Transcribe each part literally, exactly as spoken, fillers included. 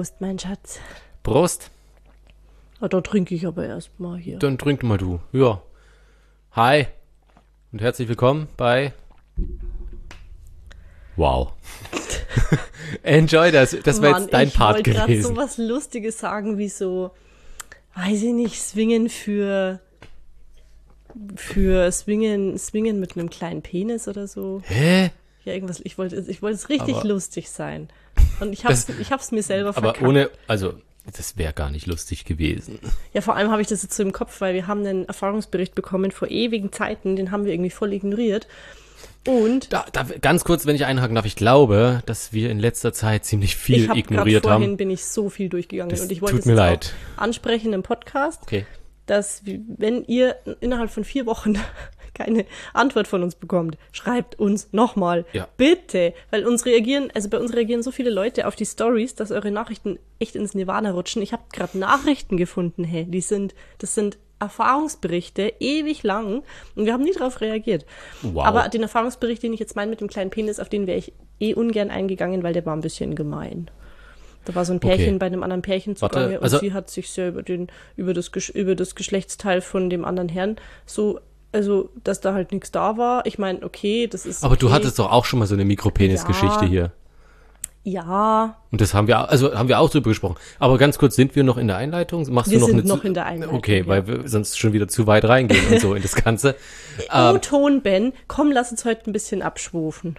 Prost, mein Schatz. Prost. Ah, da trinke ich aber erstmal hier. Dann trink mal du. Ja. Hi. Und herzlich willkommen bei... Wow. Enjoy das. Das war jetzt dein Part gewesen. Ich wollte gerade so was Lustiges sagen, wie so, weiß ich nicht, Swingen für... Für Swingen, Swingen mit einem kleinen Penis oder so. Hä? Ja, irgendwas. Ich wollte, ich wollte es richtig aber lustig sein. Und ich hab's, das, ich hab's mir selber verkackt. Aber ohne, also, das wäre gar nicht lustig gewesen. Ja, vor allem habe ich das jetzt so im Kopf, weil wir haben einen Erfahrungsbericht bekommen vor ewigen Zeiten, den haben wir irgendwie voll ignoriert. Und da, da, ganz kurz, wenn ich einhaken darf, ich glaube, dass wir in letzter Zeit ziemlich viel ich hab ignoriert haben. Vorhin bin ich so viel durchgegangen das und ich wollte tut mir es leid. auch ansprechen im Podcast. Okay. Dass, wenn ihr innerhalb von vier Wochen keine Antwort von uns bekommt, schreibt uns nochmal. Ja. Bitte. Weil uns reagieren, also bei uns reagieren so viele Leute auf die Stories, dass eure Nachrichten echt ins Nirvana rutschen. Ich habe gerade Nachrichten gefunden, hey, die sind, das sind Erfahrungsberichte, ewig lang, und wir haben nie darauf reagiert. Wow. Aber den Erfahrungsbericht, den ich jetzt meine mit dem kleinen Penis, auf den wäre ich eh ungern eingegangen, weil der war ein bisschen gemein. Da war so ein Pärchen okay. bei einem anderen Pärchen zugange und also, sie hat sich sehr über, den, über, das, über das Geschlechtsteil von dem anderen Herrn so, also, dass da halt nichts da war. Ich meine, okay, das ist Aber okay. du hattest doch auch schon mal so eine Mikropenis-Geschichte ja. hier. Ja. Und das haben wir, also haben wir auch drüber gesprochen. Aber ganz kurz, sind wir noch in der Einleitung? Machst wir du noch sind eine noch in der Einleitung. Okay, ja. weil wir sonst schon wieder zu weit reingehen und so in das Ganze. Oh, Ton, Ben, komm, lass uns heute ein bisschen abschwufen.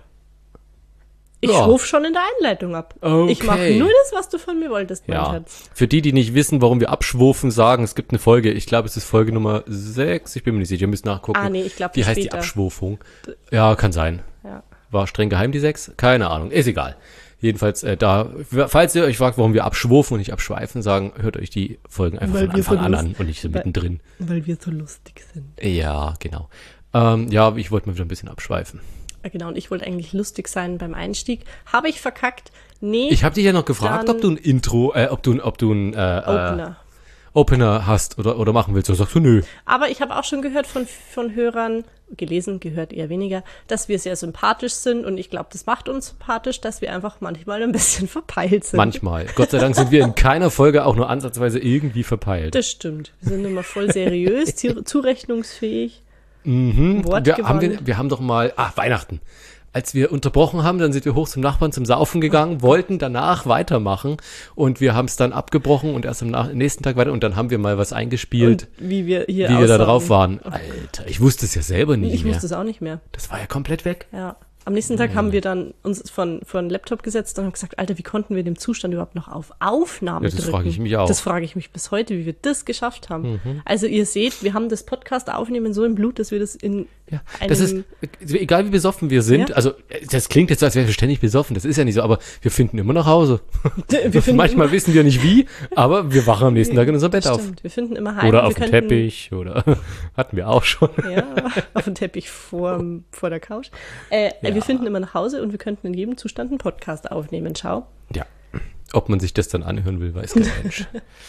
Ich ja. schwuf schon in der Einleitung ab. Okay. Ich mache nur das, was du von mir wolltest, mein ja. Schatz. Für die, die nicht wissen, warum wir abschwufen sagen, es gibt eine Folge, ich glaube, es ist Folge Nummer sechs, ich bin mir nicht sicher, ihr müsst nachgucken. Ah, nee, ich glaube, die heißt später. Die Abschwufung. Ja, kann sein. Ja. War streng geheim, die sechs? Keine Ahnung, ist egal. Jedenfalls, äh, da, falls ihr euch fragt, warum wir abschwufen und nicht abschweifen sagen, hört euch die Folgen einfach weil von Anfang so an lust- an und nicht so weil, mittendrin. Weil wir so lustig sind. Ja, genau. Ähm, ja, ich wollte mal wieder ein bisschen abschweifen. Genau, und ich wollte eigentlich lustig sein beim Einstieg. Habe ich verkackt? Nee. Ich habe dich ja noch gefragt, ob du ein Intro, äh, ob du, ob du ein äh, Opener. Äh, Opener hast oder, oder machen willst. Und sagst du, nö. Aber ich habe auch schon gehört von, von Hörern, gelesen, gehört eher weniger, dass wir sehr sympathisch sind. Und ich glaube, das macht uns sympathisch, dass wir einfach manchmal ein bisschen verpeilt sind. Manchmal. Gott sei Dank sind wir in keiner Folge auch nur ansatzweise irgendwie verpeilt. Das stimmt. Wir sind immer voll seriös, zurechnungsfähig. Mhm. Wir haben, wir, wir haben doch mal, ach, Weihnachten. Als wir unterbrochen haben, dann sind wir hoch zum Nachbarn zum Saufen gegangen, wollten danach weitermachen und wir haben es dann abgebrochen und erst am nach- nächsten Tag weiter und dann haben wir mal was eingespielt, und wie wir hier wie wir da drauf waren. Alter, ich wusste es ja selber nicht ich mehr. Ich wusste es auch nicht mehr. Das war ja komplett weg. Ja. Am nächsten Tag haben wir dann uns von, von Laptop gesetzt und haben gesagt, Alter, wie konnten wir dem Zustand überhaupt noch auf Aufnahme ja, das drücken? Das frage ich mich auch. Das frage ich mich bis heute, wie wir das geschafft haben. Mhm. Also ihr seht, wir haben das Podcast aufnehmen so im Blut, dass wir das in ja, einem... Das ist, egal wie besoffen wir sind, ja? Also das klingt jetzt so, als wären wir ständig besoffen, das ist ja nicht so, aber wir finden immer nach Hause. Wir Manchmal immer, wissen wir nicht wie, aber wir wachen am nächsten Tag in unserem Bett stimmt, auf. Wir finden immer heim. Oder auf dem Teppich, oder hatten wir auch schon. Ja, auf dem Teppich vor, vor der Couch. Äh, ja. Wir finden immer nach Hause und wir könnten in jedem Zustand einen Podcast aufnehmen. Schau. Ja. Ob man sich das dann anhören will, weiß kein Mensch.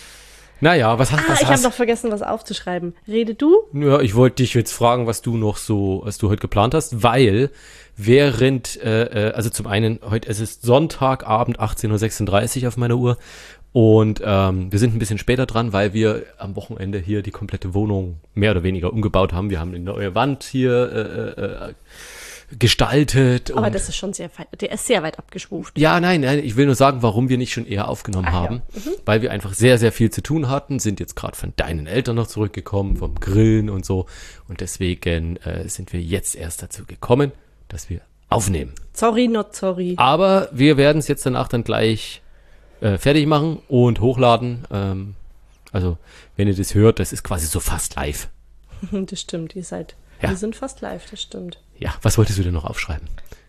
Naja, was hast du? Ah, was ich habe hast? noch vergessen, was aufzuschreiben. Rede du? Ja, ich wollte dich jetzt fragen, was du noch so, was du heute geplant hast, weil während, äh, also zum einen, heute, es ist Sonntagabend, achtzehn Uhr sechsunddreißig auf meiner Uhr und ähm, wir sind ein bisschen später dran, weil wir am Wochenende hier die komplette Wohnung mehr oder weniger umgebaut haben. Wir haben eine neue Wand hier äh, äh, gestaltet. Aber und das ist schon sehr, der ist sehr weit abgeschwuft. Ja, nein, nein, ich will nur sagen, warum wir nicht schon eher aufgenommen Ach, haben, ja. mhm. weil wir einfach sehr, sehr viel zu tun hatten, sind jetzt gerade von deinen Eltern noch zurückgekommen, vom Grillen und so und deswegen äh, sind wir jetzt erst dazu gekommen, dass wir aufnehmen. Sorry, not sorry. Aber wir werden es jetzt danach dann gleich äh, fertig machen und hochladen. Ähm, also, wenn ihr das hört, das ist quasi so fast live. Das stimmt, ihr seid, ja. wir sind fast live, das stimmt. Ja, was wolltest du denn noch aufschreiben?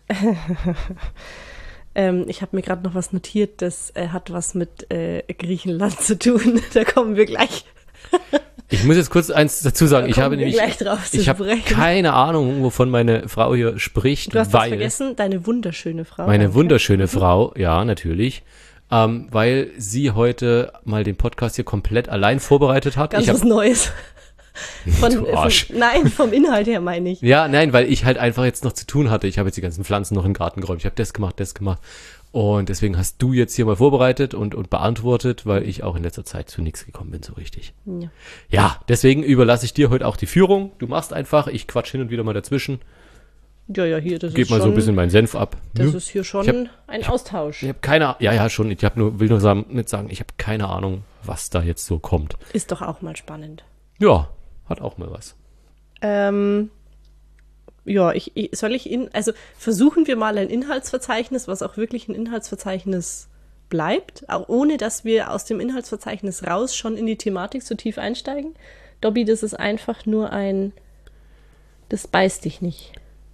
ähm, ich habe mir gerade noch was notiert, das äh, hat was mit äh, Griechenland zu tun. Da kommen wir gleich. Ich muss jetzt kurz eins dazu sagen. Ich habe nämlich, ich habe keine Ahnung, wovon meine Frau hier spricht. Du hast weil das vergessen, deine wunderschöne Frau. Meine danke. wunderschöne Frau, ja, natürlich. Ähm, weil sie heute mal den Podcast hier komplett allein vorbereitet hat. Ganz ich was hab, Neues. Von, du Arsch. Von, nein, vom Inhalt her meine ich. Ja, nein, weil ich halt einfach jetzt noch zu tun hatte. Ich habe jetzt die ganzen Pflanzen noch in den Garten geräumt. Ich habe das gemacht, das gemacht. Und deswegen hast du jetzt hier mal vorbereitet und, und beantwortet, weil ich auch in letzter Zeit zu nichts gekommen bin, so richtig. Ja. Ja, deswegen überlasse ich dir heute auch die Führung. Du machst einfach, ich quatsch hin und wieder mal dazwischen. Ja, ja, hier, das Geb ist mal schon, so ein bisschen meinen Senf ab. das Nö. ist hier schon Ich hab- ein Austausch. Ich habe keine Ahnung, ja, ja, schon. Ich hab nur, will nur sagen, nicht sagen, ich habe keine Ahnung, was da jetzt so kommt. Ist doch auch mal spannend. Ja, hat auch mal was. Ähm, ja, ich, ich, soll ich in, also versuchen wir mal ein Inhaltsverzeichnis, was auch wirklich ein Inhaltsverzeichnis bleibt, auch ohne dass wir aus dem Inhaltsverzeichnis raus schon in die Thematik so tief einsteigen. Dobby, das ist einfach nur ein, das beißt dich nicht.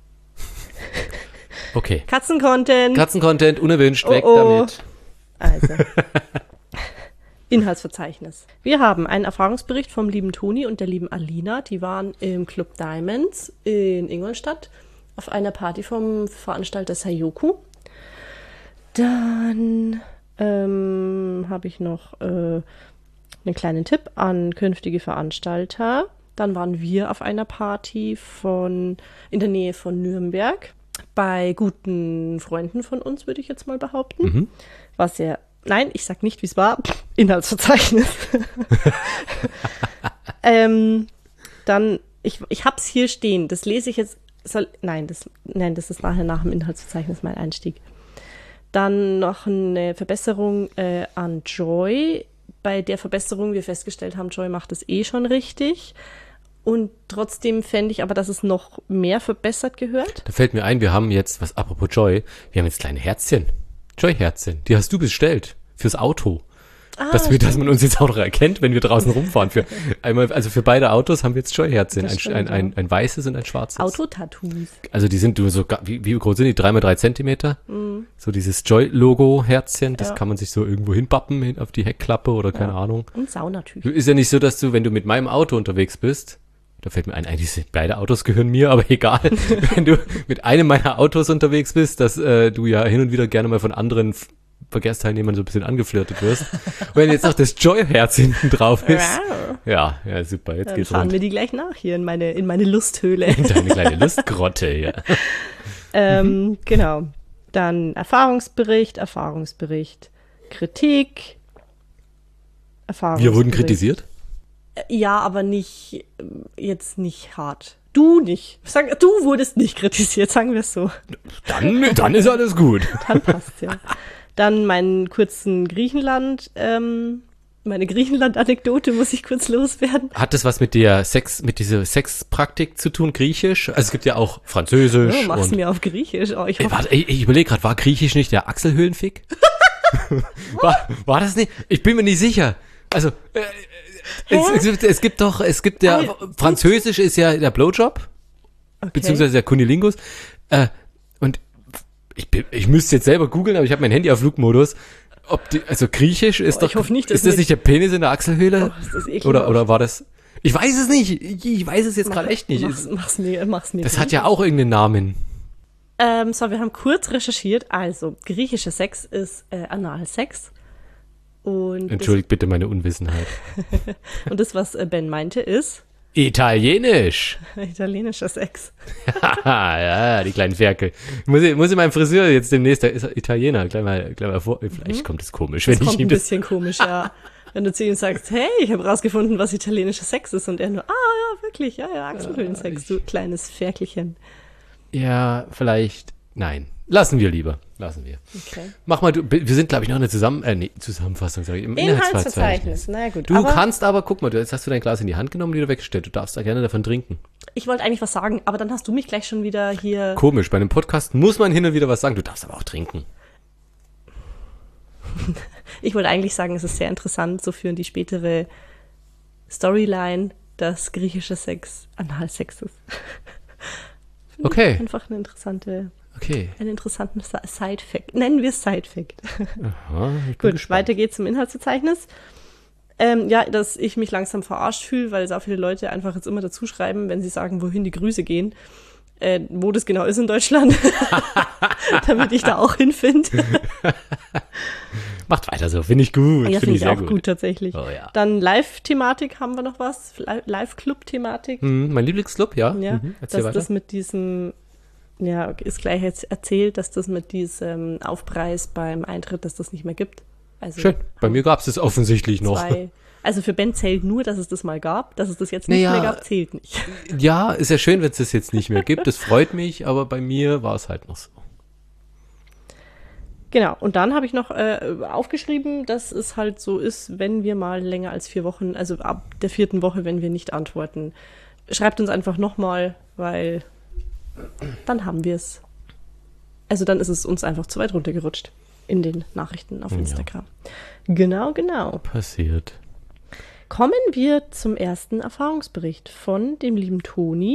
Okay. Katzencontent. Katzencontent, unerwünscht, weg Oh, oh. damit. Also, Inhaltsverzeichnis. Wir haben einen Erfahrungsbericht vom lieben Toni und der lieben Alina. Die waren im Club Diamonds in Ingolstadt auf einer Party vom Veranstalter Sayoku. Dann ähm, habe ich noch äh, einen kleinen Tipp an künftige Veranstalter. Dann waren wir auf einer Party von in der Nähe von Nürnberg bei guten Freunden von uns, würde ich jetzt mal behaupten. Mhm. War sehr, nein, ich sag nicht, wie es war. Inhaltsverzeichnis. ähm, dann, ich, ich hab's hier stehen. Das lese ich jetzt. Soll, nein, das, nein, das ist nachher nach dem Inhaltsverzeichnis mein Einstieg. Dann noch eine Verbesserung äh, an Joy. Bei der Verbesserung wir festgestellt haben, Joy macht es eh schon richtig. Und trotzdem fände ich aber, dass es noch mehr verbessert gehört. Da fällt mir ein, wir haben jetzt, was apropos Joy, wir haben jetzt kleine Herzchen. Joy-Herzchen, die hast du bestellt. Fürs Auto. Ah, dass, wir, dass man uns jetzt auch noch erkennt, wenn wir draußen rumfahren. Für einmal, also für beide Autos haben wir jetzt Joy-Herzchen. Das Ein, stimmt, ein, ein, ja. ein weißes und ein schwarzes. Autotattoos. Also die sind so, ga- wie, wie groß sind die? Drei mal drei Zentimeter? Mhm. So dieses Joy-Logo-Herzchen, das Ja. kann man sich so irgendwo hinbappen, hin auf die Heckklappe oder keine Ahnung. Und Saunatücher. Ist ja nicht so, dass du, wenn du mit meinem Auto unterwegs bist, da fällt mir ein, eigentlich sind beide Autos gehören mir, aber egal, wenn du mit einem meiner Autos unterwegs bist, dass äh, du ja hin und wieder gerne mal von anderen F- Verkehrsteilnehmern so ein bisschen angeflirtet wirst. Und wenn jetzt noch das Joy-Herz hinten drauf ist, ja, ja, super, jetzt Dann geht's fahren rund. wir die gleich nach hier in meine, in meine Lusthöhle. Deine kleine Lustgrotte hier. ähm, genau. Dann Erfahrungsbericht, Erfahrungsbericht, Kritik, Erfahrungsbericht. Wir wurden kritisiert. Ja, aber nicht, ähm, jetzt nicht hart. Du nicht. Sag, du wurdest nicht kritisiert, sagen wir es so. Dann, dann ist alles gut. Dann passt ja. Dann meinen kurzen Griechenland, ähm, meine Griechenland-Anekdote muss ich kurz loswerden. Hat das was mit der Sex, mit dieser Sexpraktik zu tun, Griechisch? Also es gibt ja auch Französisch Oh, mach's und mir auf Griechisch. Oh, ich Ey, hoffe, warte, ich, ich überlege gerade, war Griechisch nicht der Achselhöhlenfick? war, war das nicht? Ich bin mir nicht sicher. Also, äh, es, es, gibt, es gibt doch, es gibt ja, Ah, Französisch ist ja der Blowjob, okay. beziehungsweise der Kunilingus. Äh, und ich, bin- ich müsste jetzt selber googeln, aber ich habe mein Handy auf Flugmodus. Ob die, also Griechisch ist Oh, doch, ich hoffe nicht, dass ist das mir- nicht der Penis in der Achselhöhle? Oh, ist das ekelhaft. oder, oder war das, ich weiß es nicht, ich, ich weiß es jetzt gerade echt nicht. Mach's, mach's mir, mach's mir. Das hat ja auch irgendeinen Namen. Ähm, so, wir haben kurz recherchiert. Also, griechischer Sex ist äh, Analsex. Und Entschuldigt bitte meine Unwissenheit. Das, und das, was äh, Ben meinte, ist Italienisch. italienischer Sex. Haha, ja, die kleinen Ferkel. Muss ich, muss ich meinem Friseur jetzt demnächst, der ist Italiener, gleich mal, gleich mal vor. Vielleicht kommt es komisch, Das wenn kommt ich ihm ein das. bisschen komisch, ja. Wenn du zu ihm sagst, hey, ich habe rausgefunden, was italienischer Sex ist. Und er nur, ah ja, wirklich, ja, ja, Achselhöhlensex, du kleines Ferkelchen. Ja, vielleicht. Nein. Lassen wir lieber. Lassen wir. Okay. Mach mal, du, wir sind, glaube ich, noch eine Zusammen, äh, nee, Zusammenfassung, sag ich. Im Inhaltsverzeichnis, na gut. Du aber kannst aber, guck mal, du, jetzt hast du dein Glas in die Hand genommen und wieder weggestellt. Du darfst da gerne davon trinken. ich wollte eigentlich was sagen, aber dann hast du mich gleich schon wieder hier. Komisch, bei einem Podcast muss man hin und wieder was sagen. Du darfst aber auch trinken. Ich wollte eigentlich sagen, es ist sehr interessant, so für die spätere Storyline, dass griechischer Sex Analsex ist. Finde Okay. ich einfach eine interessante, Okay. einen interessanten Side-Fact. Nennen wir es Side-Fact. Aha, ich bin Gut, gespannt. weiter geht's zum Inhaltsverzeichnis. Ähm, ja, dass ich mich langsam verarscht fühle, weil so viele Leute einfach jetzt immer dazu schreiben, wenn sie sagen, wohin die Grüße gehen, äh, wo das genau ist in Deutschland, damit ich da auch hinfinde. Macht weiter so, finde ich gut. Ja, finde finde ich ich sehr auch gut. gut, tatsächlich. Oh ja. Dann Live-Thematik haben wir noch was, Li- Live-Club-Thematik. Hm, mein Lieblingsclub, ja. Ja, Mhm. Erzähl dass weiter. das mit diesem Ja, okay, ist gleich jetzt erzählt, dass das mit diesem Aufpreis beim Eintritt, dass das nicht mehr gibt. Also Schön, bei mir gab es das offensichtlich noch. zwei, also für Ben zählt nur, dass es das mal gab, dass es das jetzt Naja, nicht mehr gab, zählt nicht. Ja, ist ja schön, wenn es das jetzt nicht mehr gibt. Das freut mich, aber bei mir war es halt noch so. Genau, und dann habe ich noch äh, aufgeschrieben, dass es halt so ist, wenn wir mal länger als vier Wochen, also ab der vierten Woche, wenn wir nicht antworten, schreibt uns einfach nochmal, weil dann haben wir es. Also dann ist es uns einfach zu weit runtergerutscht in den Nachrichten auf Instagram. Ja. Genau, genau. Passiert. Kommen wir zum ersten Erfahrungsbericht von dem lieben Toni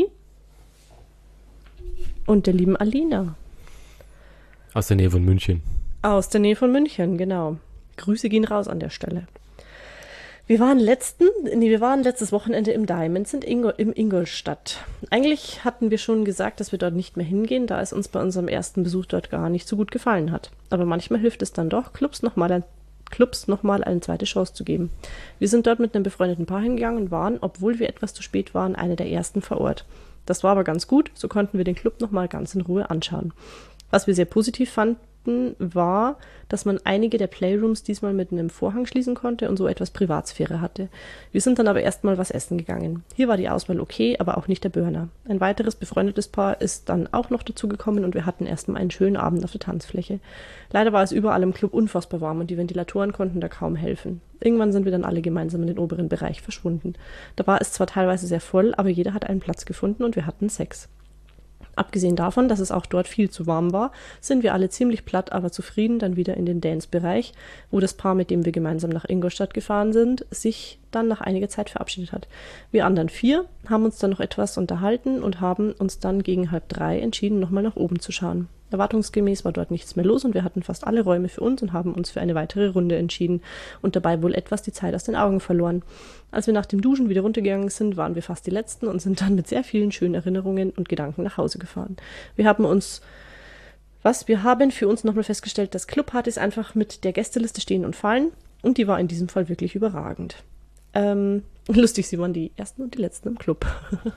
und der lieben Alina. Aus der Nähe von München. Aus der Nähe von München, genau. Grüße gehen raus an der Stelle. Wir waren letzten, nee, wir waren letztes Wochenende im Diamonds in Ingo, im Ingolstadt. Eigentlich hatten wir schon gesagt, dass wir dort nicht mehr hingehen, da es uns bei unserem ersten Besuch dort gar nicht so gut gefallen hat. Aber manchmal hilft es dann doch, Clubs nochmal ein, Clubs nochmal eine zweite Chance zu geben. Wir sind dort mit einem befreundeten Paar hingegangen und waren, obwohl wir etwas zu spät waren, eine der ersten vor Ort. Das war aber ganz gut, so konnten wir den Club nochmal ganz in Ruhe anschauen. Was wir sehr positiv fanden, war, dass man einige der Playrooms diesmal mit einem Vorhang schließen konnte und so etwas Privatsphäre hatte. Wir sind dann aber erstmal was essen gegangen. Hier war die Auswahl okay, aber auch nicht der Burner. Ein weiteres befreundetes Paar ist dann auch noch dazugekommen und wir hatten erstmal einen schönen Abend auf der Tanzfläche. Leider war es überall im Club unfassbar warm und die Ventilatoren konnten da kaum helfen. Irgendwann sind wir dann alle gemeinsam in den oberen Bereich verschwunden. Da war es zwar teilweise sehr voll, aber jeder hat einen Platz gefunden und wir hatten Sex. Abgesehen davon, dass es auch dort viel zu warm war, sind wir alle ziemlich platt, aber zufrieden dann wieder in den Dance-Bereich, wo das Paar, mit dem wir gemeinsam nach Ingolstadt gefahren sind, sich dann nach einiger Zeit verabschiedet hat. Wir anderen vier haben uns dann noch etwas unterhalten und haben uns dann gegen halb drei entschieden, nochmal nach oben zu schauen. Erwartungsgemäß war dort nichts mehr los und wir hatten fast alle Räume für uns und haben uns für eine weitere Runde entschieden und dabei wohl etwas die Zeit aus den Augen verloren. Als wir nach dem Duschen wieder runtergegangen sind, waren wir fast die Letzten und sind dann mit sehr vielen schönen Erinnerungen und Gedanken nach Hause gefahren. Wir haben uns, was, wir haben für uns nochmal festgestellt, dass Clubpartys einfach mit der Gästeliste stehen und fallen und die war in diesem Fall wirklich überragend. Ähm, lustig, sie waren die Ersten und die Letzten im Club.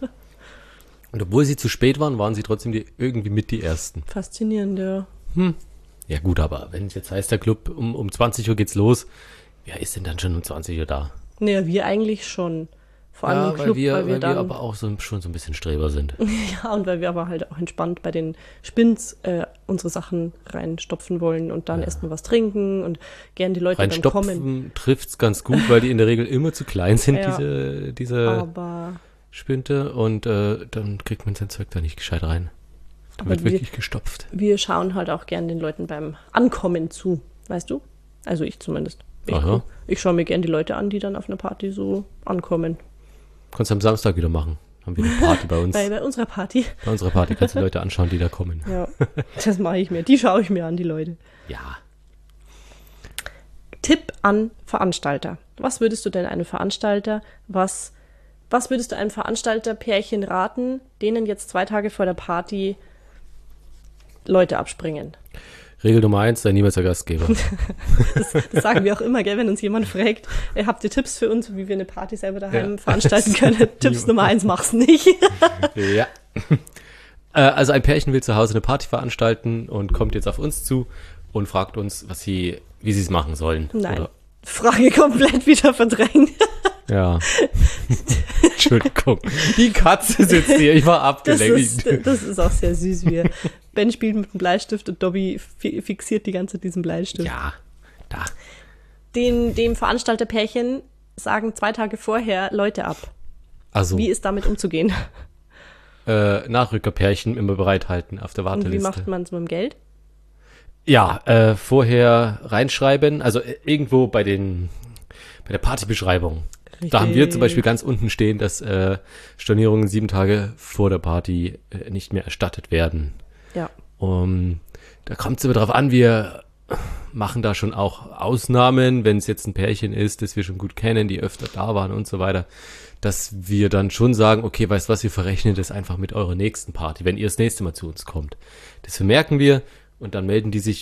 Und obwohl sie zu spät waren, waren sie trotzdem die, irgendwie mit die Ersten. Faszinierend, ja. Hm. Ja gut, aber wenn es jetzt heißt, der Club um, um zwanzig Uhr geht's los, wer ist denn dann schon um zwanzig Uhr da? Naja, wir eigentlich schon. Vor allem ja, im Club, weil wir, weil wir, weil dann, wir aber auch so, schon so ein bisschen Streber sind. ja, und weil wir aber halt auch entspannt bei den Spins äh, unsere Sachen reinstopfen wollen und dann ja. erstmal was trinken und gern die Leute dann kommen. Reinstopfen trifft's ganz gut, weil die in der Regel immer zu klein sind, ja, diese, diese aber Spinte, und äh, dann kriegt man sein Zeug da nicht gescheit rein. Da wird wir, wirklich gestopft. Wir schauen halt auch gern den Leuten beim Ankommen zu, weißt du? Also ich zumindest. Ich, ich schaue mir gern die Leute an, die dann auf einer Party so ankommen. Kannst du am Samstag wieder machen. Haben wir eine Party bei uns. bei, bei unserer Party. Bei unserer Party kannst du Leute anschauen, die da kommen. Ja, das mache ich mir. Die schaue ich mir an, die Leute. Ja. Tipp an Veranstalter. Was würdest du denn einem Veranstalter, was, was würdest du einem Veranstalterpärchen raten, denen jetzt zwei Tage vor der Party Leute abspringen? Regel Nummer eins, sei niemals der Gastgeber. das, das sagen wir auch immer, gell, wenn uns jemand fragt, äh, habt ihr Tipps für uns, wie wir eine Party selber daheim ja. veranstalten können? Tipps Nummer eins, mach's nicht. ja. Äh, also ein Pärchen will zu Hause eine Party veranstalten und kommt jetzt auf uns zu und fragt uns, was sie, wie sie es machen sollen. Nein, oder? Frage komplett wieder verdrängt. Ja. Entschuldigung. Die Katze sitzt hier, ich war abgelenkt. Das ist, das ist auch sehr süß, wie er Ben spielt mit dem Bleistift und Dobby fi- fixiert die ganze Zeit diesen Bleistift. Ja, da. Den, dem Veranstalterpärchen sagen zwei Tage vorher Leute ab. Also. Wie ist damit umzugehen? Äh, Nachrückerpärchen immer bereithalten auf der Warteliste. Und wie macht man es mit dem Geld? Ja, äh, vorher reinschreiben, also äh, irgendwo bei den, bei der Partybeschreibung. Richtig. Da haben wir zum Beispiel ganz unten stehen, dass äh, Stornierungen sieben Tage vor der Party äh, nicht mehr erstattet werden. Ja. Um, da kommt es aber drauf an, wir machen da schon auch Ausnahmen, wenn es jetzt ein Pärchen ist, das wir schon gut kennen, die öfter da waren und so weiter, dass wir dann schon sagen, okay, weißt du was, wir verrechnen das einfach mit eurer nächsten Party, wenn ihr das nächste Mal zu uns kommt. Das vermerken wir und dann melden die sich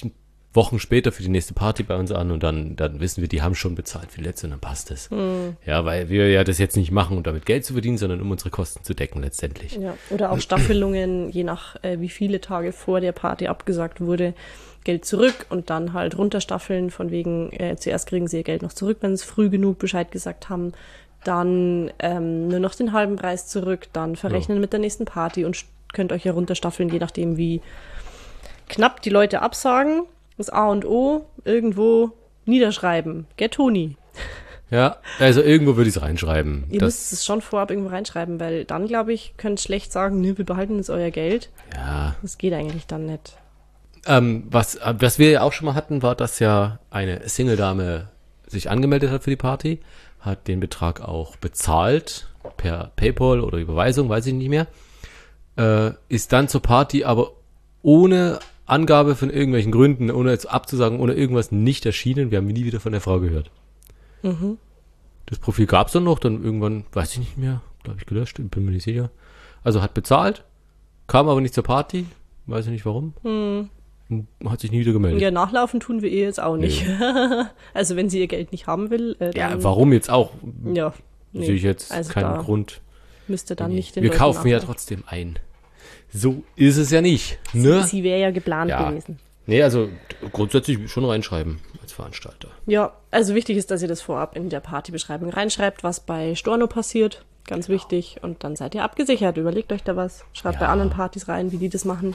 Wochen später für die nächste Party bei uns an und dann, dann wissen wir, die haben schon bezahlt für die letzte und dann passt es. Mhm. Ja, weil wir ja das jetzt nicht machen, um damit Geld zu verdienen, sondern um unsere Kosten zu decken letztendlich. Ja, oder auch Staffelungen, je nach äh, wie viele Tage vor der Party abgesagt wurde, Geld zurück und dann halt runterstaffeln, von wegen, äh, zuerst kriegen sie ihr Geld noch zurück, wenn sie es früh genug Bescheid gesagt haben, dann ähm, nur noch den halben Preis zurück, dann verrechnen ja. mit der nächsten Party und könnt euch ja runterstaffeln, je nachdem wie knapp die Leute absagen. Das A und O irgendwo niederschreiben. Get Toni. Ja, also irgendwo würde ich es reinschreiben. Ihr müsst es schon vorab irgendwo reinschreiben, weil dann, glaube ich, könnt schlecht sagen, nö, wir behalten jetzt euer Geld. Ja. Das geht eigentlich dann nicht. Ähm, was, was wir ja auch schon mal hatten, war, dass ja eine Single-Dame sich angemeldet hat für die Party, hat den Betrag auch bezahlt, per PayPal oder Überweisung, weiß ich nicht mehr, äh, ist dann zur Party aber ohne Angabe von irgendwelchen Gründen, ohne jetzt abzusagen, ohne irgendwas nicht erschienen. Wir haben nie wieder von der Frau gehört. Mhm. Das Profil gab es dann noch, dann irgendwann, weiß ich nicht mehr, glaube ich gelöscht, bin mir nicht sicher. Also hat bezahlt, kam aber nicht zur Party, weiß ich nicht warum. Mhm. Hat sich nie wieder gemeldet. Ja, nachlaufen tun wir ihr jetzt auch nicht. Nee. Also wenn sie ihr Geld nicht haben will, äh, dann... Ja, warum jetzt auch? Ja. Nee. Sehe ich jetzt also keinen Grund. Müsste dann nee. nicht den Wir Leuten kaufen ja nachlaufen. trotzdem ein. So ist es ja nicht. Ne? Sie, sie wäre ja geplant ja. gewesen. Nee, also grundsätzlich schon reinschreiben als Veranstalter. Ja, also wichtig ist, dass ihr das vorab in der Partybeschreibung reinschreibt, was bei Storno passiert. Ganz genau. wichtig. Und dann seid ihr abgesichert. Überlegt euch da was. Schreibt ja. bei anderen Partys rein, wie die das machen.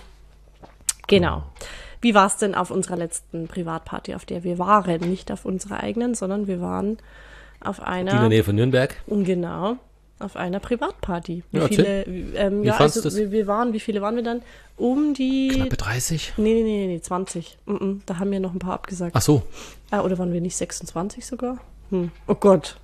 Genau. Wie war es denn auf unserer letzten Privatparty, auf der wir waren? Nicht auf unserer eigenen, sondern wir waren auf einer... Die in der Nähe von Nürnberg? Genau, auf einer Privatparty. Wie ja, viele... Ähm, wie ja, also das? wir, wir waren, wie viele waren wir dann? Um die... Knappe dreißig? Nee, nee, nee, nee, zwanzig. Mm-mm, da haben wir noch ein paar abgesagt. Ach so. Ah, oder waren wir nicht sechsundzwanzig sogar? Hm. Oh Gott.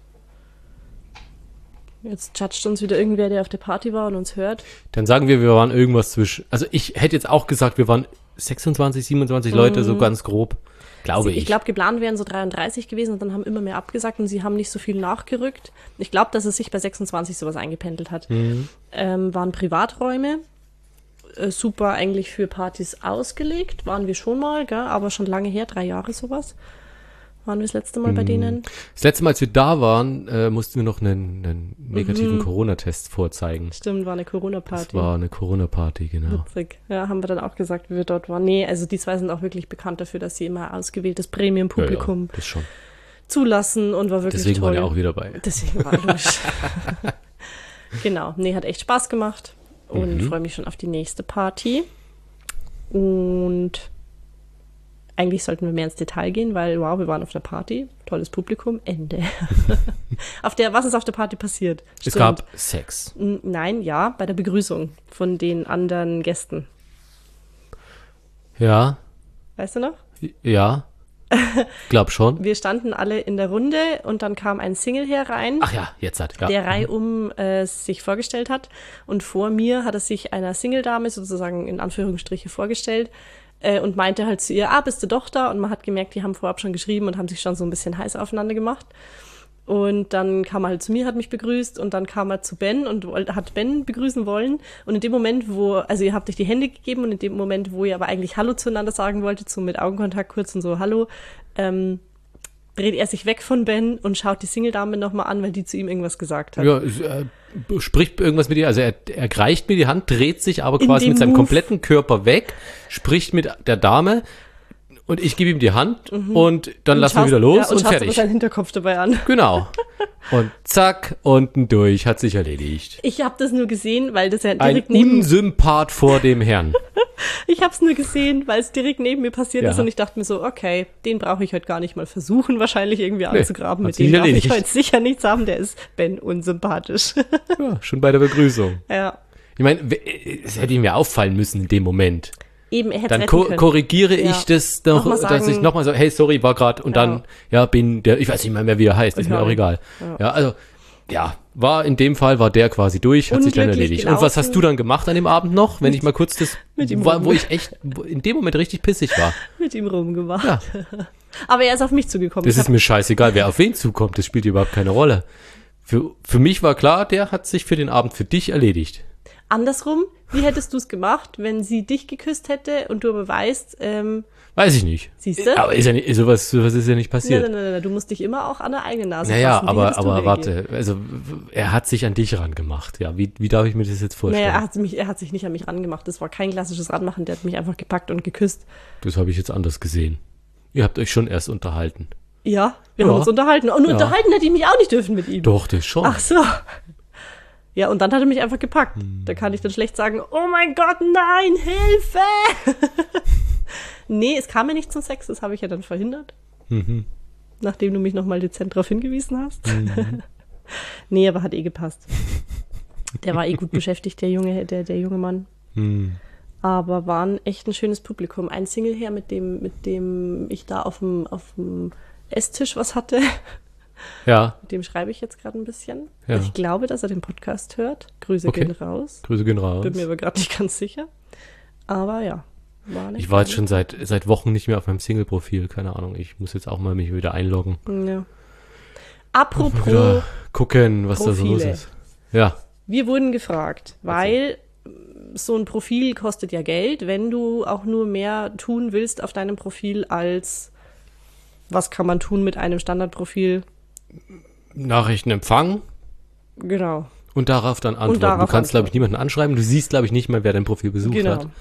Jetzt judgt uns wieder irgendwer, der auf der Party war und uns hört. Dann sagen wir, wir waren irgendwas zwischen... Also ich hätte jetzt auch gesagt, wir waren sechsundzwanzig, siebenundzwanzig Leute, so ganz grob, glaube ich. Ich glaube, geplant wären so dreiunddreißig gewesen und dann haben immer mehr abgesagt und sie haben nicht so viel nachgerückt. Ich glaube, dass es sich bei sechsundzwanzig sowas eingependelt hat. Mhm. Ähm, waren Privaträume, äh, super eigentlich für Partys ausgelegt, waren wir schon mal, gell? Aber schon lange her, drei Jahre sowas. Waren wir das letzte Mal bei denen? Das letzte Mal, als wir da waren, äh, mussten wir noch einen, einen negativen mhm. Corona-Test vorzeigen. Stimmt, war eine Corona-Party. Das war eine Corona-Party, genau. Witzig. Ja, haben wir dann auch gesagt, wie wir dort waren. Nee, also die zwei sind auch wirklich bekannt dafür, dass sie immer ausgewähltes Premium-Publikum ja, ja, das schon. zulassen und war wirklich Deswegen toll. Deswegen waren wir auch wieder bei. Deswegen war logisch. Genau. Nee, hat echt Spaß gemacht und mhm. freue mich schon auf die nächste Party. Und eigentlich sollten wir mehr ins Detail gehen, weil, wow, wir waren auf der Party, tolles Publikum, Ende. Auf der, was ist auf der Party passiert? Es Stimmt. gab Sex. N- Nein, ja, bei der Begrüßung von den anderen Gästen. Ja. Weißt du noch? Ja. Glaub schon. Wir standen alle in der Runde und dann kam ein Single herein. Ach ja, jetzt hat, ja. Der reihum äh, sich vorgestellt hat. Und vor mir hat er sich einer Single-Dame sozusagen in Anführungsstriche vorgestellt. Und meinte halt zu ihr, ah, bist du doch da? Und man hat gemerkt, die haben vorab schon geschrieben und haben sich schon so ein bisschen heiß aufeinander gemacht. Und dann kam er halt zu mir, hat mich begrüßt und dann kam er zu Ben und hat Ben begrüßen wollen. Und in dem Moment, wo, also ihr habt euch die Hände gegeben und in dem Moment, wo ihr aber eigentlich Hallo zueinander sagen wolltet, so mit Augenkontakt kurz und so Hallo, ähm, dreht er sich weg von Ben und schaut die Single-Dame nochmal an, weil die zu ihm irgendwas gesagt hat. Ja, er spricht irgendwas mit ihr, also er, er reicht mir die Hand, dreht sich aber quasi mit seinem Move. kompletten Körper weg, spricht mit der Dame und ich gebe ihm die Hand mhm. und dann und lassen wir wieder los ja, und, und fertig. Und seinen Hinterkopf dabei an. Genau. Und zack, unten durch, hat sich erledigt. Ich habe das nur gesehen, weil das ja Ein direkt neben... Unsympath vor dem Herrn. Ich habe es nur gesehen, weil es direkt neben mir passiert ja. ist und ich dachte mir so, okay, den brauche ich heute gar nicht mal versuchen, wahrscheinlich irgendwie nee, anzugraben. Mit dem darf erledigt. ich heute sicher nichts haben, der ist Ben unsympathisch. Ja, schon bei der Begrüßung. Ja. Ich meine, es hätte ihm ja auffallen müssen in dem Moment. Eben, er hätte Dann ko- korrigiere ja. ich das noch, noch dass ich nochmal so, hey, sorry, war gerade und ja. dann, ja, bin der, ich weiß nicht mal mehr, wie er heißt, ist ja. mir auch egal. Ja. ja, also, ja, war in dem Fall, war der quasi durch, hat sich dann erledigt. Gelaufen. Und was hast du dann gemacht an dem Abend noch, wenn ich mal kurz das, mit ihm war, wo ich echt in dem Moment richtig pissig war? Mit ihm rumgemacht. Ja. Aber er ist auf mich zugekommen. Das ist mir scheißegal, wer auf wen zukommt, das spielt überhaupt keine Rolle. Für, für mich war klar, der hat sich für den Abend für dich erledigt. Andersrum, wie hättest du es gemacht, wenn sie dich geküsst hätte und du aber weißt, ähm, weiß ich nicht. Siehst du? Aber ist ja nicht, sowas, sowas ist ja nicht passiert. Nein, nein, nein, nein, du musst dich immer auch an der eigenen Nase naja, fassen. Wie aber, hättest du aber reagiert? warte, also er hat sich an dich rangemacht. Ja, wie, wie darf ich mir das jetzt vorstellen? Naja, er hat, mich, er hat sich nicht an mich rangemacht. Das war kein klassisches Ranmachen. Der hat mich einfach gepackt und geküsst. Das habe ich jetzt anders gesehen. Ihr habt euch schon erst unterhalten. Ja, wir Ja. haben uns unterhalten. Und Ja. unterhalten hätte ich mich auch nicht dürfen mit ihm. Doch, das schon. Ach so. Ja, und dann hat er mich einfach gepackt. Hm. Da kann ich dann schlecht sagen, oh mein Gott, nein, Hilfe! Nee, es kam ja nicht zum Sex, das habe ich ja dann verhindert. Mhm. Nachdem du mich nochmal dezent darauf hingewiesen hast. Mhm. Nee, aber hat eh gepasst. Der war eh gut beschäftigt, der junge, der, der junge Mann. Hm. Aber war ein echt ein schönes Publikum. Ein Single-Herr, mit dem, mit dem ich da auf dem, auf dem Esstisch was hatte. Ja, Mit dem schreibe ich jetzt gerade ein bisschen. Ja. Ich glaube, dass er den Podcast hört. Grüße Okay. gehen raus. Grüße gehen raus. Bin mir aber gerade nicht ganz sicher. Aber ja. War nicht Ich war jetzt geil. schon seit, seit Wochen nicht mehr auf meinem Single-Profil. Keine Ahnung, ich muss jetzt auch mal mich wieder einloggen. Ja. Apropos, Wieder gucken, was da so los Profile. ist. Ja, wir wurden gefragt, weil so ein Profil kostet ja Geld, wenn du auch nur mehr tun willst auf deinem Profil als was kann man tun mit einem Standardprofil. Nachrichten empfangen Genau. und darauf dann antworten. darauf du kannst, glaube ich, antworten. niemanden anschreiben. Du siehst, glaube ich, nicht mal, wer dein Profil besucht Genau. hat.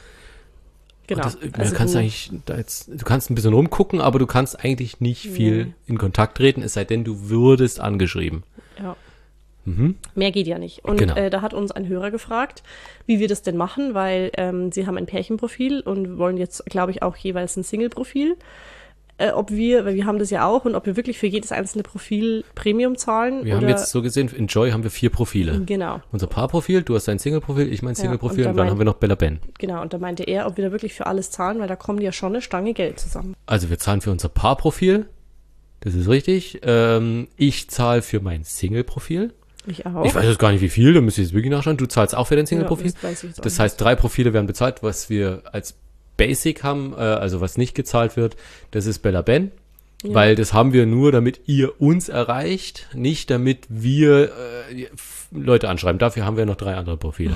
Genau. Und das, Also du kannst du- eigentlich da jetzt, du kannst ein bisschen rumgucken, aber du kannst eigentlich nicht viel Nee. in Kontakt treten, es sei denn, du würdest angeschrieben. Ja. Mhm. Mehr geht ja nicht. Und Genau. äh, da hat uns ein Hörer gefragt, wie wir das denn machen, weil ähm, sie haben ein Pärchenprofil und wollen jetzt, glaube ich, auch jeweils ein Single-Profil. Äh, ob wir, weil wir haben das ja auch, und ob wir wirklich für jedes einzelne Profil Premium zahlen. Wir oder, haben jetzt so gesehen, in Joy haben wir vier Profile. Genau, Unser Paarprofil, du hast dein Single-Profil, ich mein Ja, Single-Profil und und, da dann mein- haben wir noch Bella Ben. genau. Und da meinte er, ob wir da wirklich für alles zahlen, weil da kommen ja schon eine Stange Geld zusammen. Also wir zahlen für unser Paarprofil, das ist richtig. Ähm, ich zahle für mein Single-Profil. Ich auch. Ich weiß jetzt gar nicht, wie viel, da müsst ihr jetzt wirklich nachschauen. Du zahlst auch für dein Single-Profil. Ja, das weiß ich jetzt auch Das nicht. heißt, drei Profile werden bezahlt, was wir als Basic haben, äh, also was nicht gezahlt wird, das ist Bella Ben. Ja. Weil das haben wir nur, damit ihr uns erreicht, nicht damit wir äh, f- Leute anschreiben. Dafür haben wir noch drei andere Profile.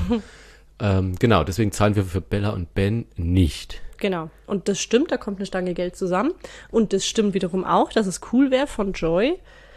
ähm, genau, deswegen zahlen wir für Bella und Ben nicht. Genau. Und das stimmt, da kommt eine Stange Geld zusammen. Und das stimmt wiederum auch, dass es cool wäre von Joy,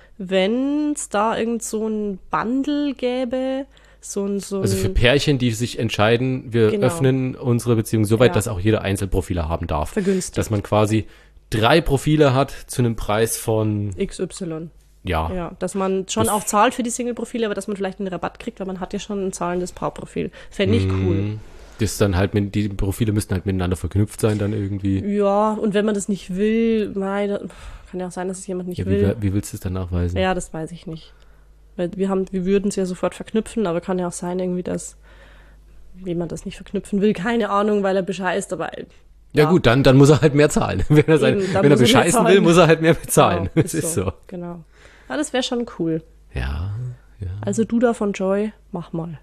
wenn es da irgend so ein Bundle gäbe, so ein, so ein Also für Pärchen, die sich entscheiden, wir Genau. öffnen unsere Beziehung so weit, Ja. dass auch jeder Einzelprofile haben darf. vergünstigt. Dass man quasi drei Profile hat zu einem Preis von, X Y. ja, Ja, dass man schon Das- auch zahlt für die Single-Profile, aber dass man vielleicht einen Rabatt kriegt, weil man hat ja schon ein zahlendes Paarprofil. Fände ich cool. Mm, das dann halt, mit, die Profile müssten halt miteinander verknüpft sein dann irgendwie. Ja, und wenn man das nicht will, mei, da, kann ja auch sein, dass es jemand nicht Ja, wie, will. wie willst du es dann nachweisen? Ja, das weiß ich nicht. Weil wir haben, wir würden es ja sofort verknüpfen, aber kann ja auch sein, irgendwie, dass jemand das nicht verknüpfen will. Keine Ahnung, weil er bescheißt, aber Ja, gut, dann, dann muss er halt mehr zahlen. Wenn er, sein, Eben, dann wenn er muss er mehr bescheißen zahlen. will, muss er halt mehr bezahlen. Genau, Das ist so. Genau. Ja, das wäre schon cool. Ja, ja. Also du da von Joy, mach mal.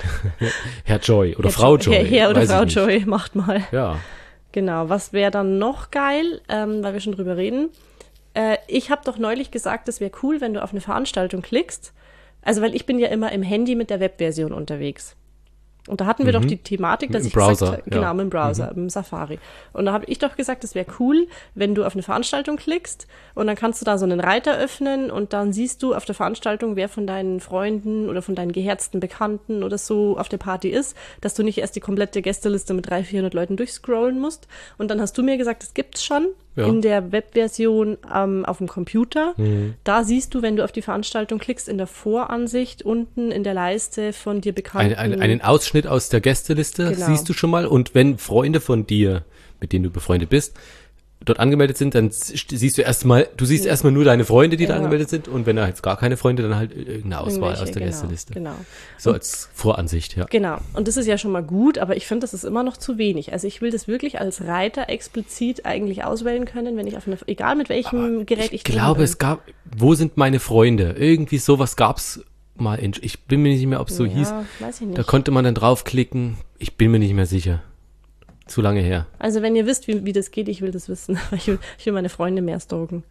Herr Joy oder Herr Frau Jo- Joy. Herr, Herr oder weiß ich Frau nicht. Joy, macht mal. Ja. Genau. Was wäre dann noch geil, ähm, weil wir schon drüber reden? Äh, ich habe doch neulich gesagt, es wäre cool, wenn du auf eine Veranstaltung klickst. Also, weil ich bin ja immer im Handy mit der Webversion unterwegs. Und da hatten wir doch die Thematik, dass Im ich Browser, gesagt habe, ja. genau, mit dem Browser, mit dem Safari. Und da habe ich doch gesagt, es wäre cool, wenn du auf eine Veranstaltung klickst und dann kannst du da so einen Reiter öffnen und dann siehst du auf der Veranstaltung, wer von deinen Freunden oder von deinen geherzten Bekannten oder so auf der Party ist, dass du nicht erst die komplette Gästeliste mit dreihundert, vierhundert Leuten durchscrollen musst. Und dann hast du mir gesagt, das gibt's schon Ja. in der Webversion ähm, auf dem Computer. Mhm. Da siehst du, wenn du auf die Veranstaltung klickst, in der Voransicht unten in der Leiste von dir bekannten. Ein, ein, einen Ausschnitt aus der Gästeliste Genau. siehst du schon mal. Und wenn Freunde von dir, mit denen du befreundet bist, dort angemeldet sind, dann siehst du erstmal, du siehst erstmal nur deine Freunde, die da Ja. angemeldet sind. Und wenn da jetzt gar keine Freunde, dann halt irgendeine Auswahl Irgendwelche, aus der genau, Gästeliste. Genau. So als Voransicht, ja. Genau. Und das ist ja schon mal gut, aber ich finde, das ist immer noch zu wenig. Also ich will das wirklich als Reiter explizit eigentlich auswählen können, wenn ich auf eine, egal mit welchem Gerät ich Ich glaube, drin es gab, wo sind meine Freunde? Irgendwie sowas gab's mal. In, ich bin mir nicht mehr, ob es so bin. hieß. Ja, weiß ich nicht. Da konnte man dann draufklicken. Ich bin mir nicht mehr sicher. Zu lange her. Also wenn ihr wisst, wie, wie das geht, ich will das wissen. Ich will, ich will meine Freunde mehr stalken.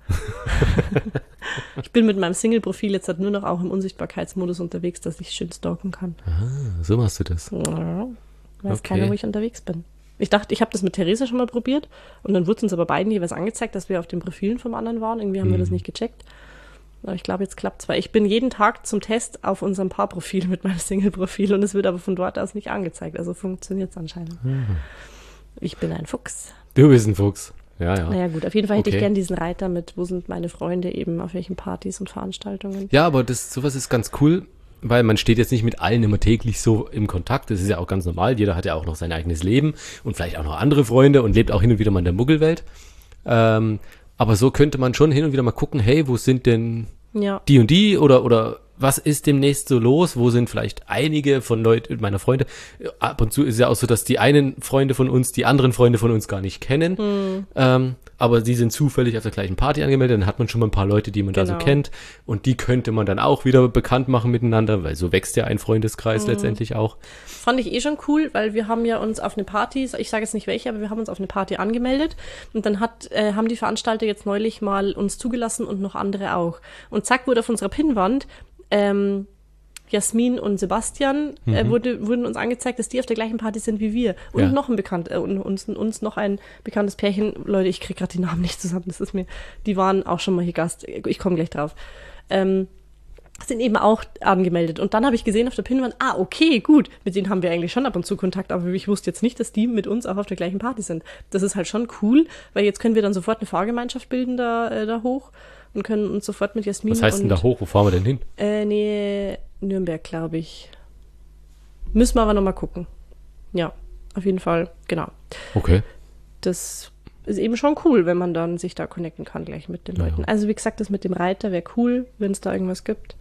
Ich bin mit meinem Single-Profil jetzt halt nur noch auch im Unsichtbarkeitsmodus unterwegs, dass ich schön stalken kann. Ah, so machst du das. Ja, weiß Okay. keiner, wo ich unterwegs bin. Ich dachte, ich habe das mit Theresa schon mal probiert und dann wurde uns aber beiden jeweils angezeigt, dass wir auf den Profilen vom anderen waren. Irgendwie haben wir das nicht gecheckt. Aber ich glaube, jetzt klappt es. Weil ich bin jeden Tag zum Test auf unserem Paarprofil mit meinem Single-Profil und es wird aber von dort aus nicht angezeigt. Also funktioniert es anscheinend. Mhm. Ich bin ein Fuchs. Du bist ein Fuchs. Ja, ja. Naja gut, auf jeden Fall hätte Okay. ich gern diesen Reiter mit, wo sind meine Freunde eben, auf welchen Partys und Veranstaltungen. Ja, aber das, sowas ist ganz cool, weil man steht jetzt nicht mit allen immer täglich so im Kontakt. Das ist ja auch ganz normal. Jeder hat ja auch noch sein eigenes Leben und vielleicht auch noch andere Freunde und lebt auch hin und wieder mal in der Muggelwelt. Ähm, aber so könnte man schon hin und wieder mal gucken, hey, wo sind denn Ja, die und die oder, oder was ist demnächst so los? Wo sind vielleicht einige von Leuten, meiner Freunde? Ab und zu ist es ja auch so, dass die einen Freunde von uns, die anderen Freunde von uns gar nicht kennen. Hm. Ähm, aber sie sind zufällig auf der gleichen Party angemeldet. Dann hat man schon mal ein paar Leute, die man da so Genau. kennt. Und die könnte man dann auch wieder bekannt machen miteinander, weil so wächst ja ein Freundeskreis Hm. letztendlich auch. fand ich eh schon cool, weil wir haben ja uns auf eine Party, ich sage jetzt nicht welche, aber wir haben uns auf eine Party angemeldet und dann hat, äh, haben die Veranstalter jetzt neulich mal uns zugelassen und noch andere auch. Und zack, wurde auf unserer Pinnwand ähm, Jasmin und Sebastian äh, wurde, wurden uns angezeigt, dass die auf der gleichen Party sind wie wir. Und Ja. noch ein bekannt, äh, und uns, uns noch ein bekanntes Pärchen. Leute, ich krieg gerade die Namen nicht zusammen, das ist mir, die waren auch schon mal hier Gast. Ich komme gleich drauf. Ähm, sind eben auch angemeldet. Und dann habe ich gesehen auf der Pinnwand, ah, okay, gut, mit denen haben wir eigentlich schon ab und zu Kontakt, aber ich wusste jetzt nicht, dass die mit uns auch auf der gleichen Party sind. Das ist halt schon cool, weil jetzt können wir dann sofort eine Fahrgemeinschaft bilden da, äh, da hoch und können uns sofort mit Jasmin Was heißt und denn da hoch? Wo fahren wir denn hin? Äh, nee, Nürnberg, glaube ich. Müssen wir aber nochmal gucken. Ja, auf jeden Fall, genau. Okay. Das ist eben schon cool, wenn man dann sich da connecten kann gleich mit den Ja, Leuten. ja. Also wie gesagt, das mit dem Reiter wäre cool, wenn es da irgendwas gibt.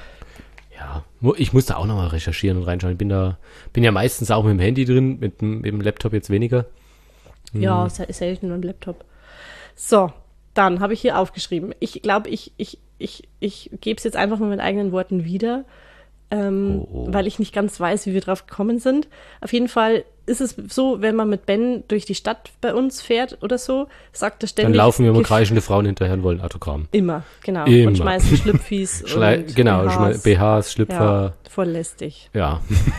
Ja, mu- ich muss da auch nochmal recherchieren und reinschauen. Ich bin da, bin ja meistens auch mit dem Handy drin, mit dem, mit dem Laptop jetzt weniger. Ja, se- selten und Laptop. So, dann habe ich hier aufgeschrieben. Ich glaube, ich, ich, ich, ich gebe es jetzt einfach mal mit eigenen Worten wieder, ähm, Oh, oh. weil ich nicht ganz weiß, wie wir drauf gekommen sind. Auf jeden Fall ist es so, wenn man mit Ben durch die Stadt bei uns fährt oder so, sagt er ständig. Dann laufen wir immer gef- kreischende Frauen hinterher und wollen Autogramm. Immer, genau. Immer. Und schmeißen Schlüpfis Schlei und genau, B Hs. Schme- B Hs, Ja, Schlüpfer. voll lästig. Ja.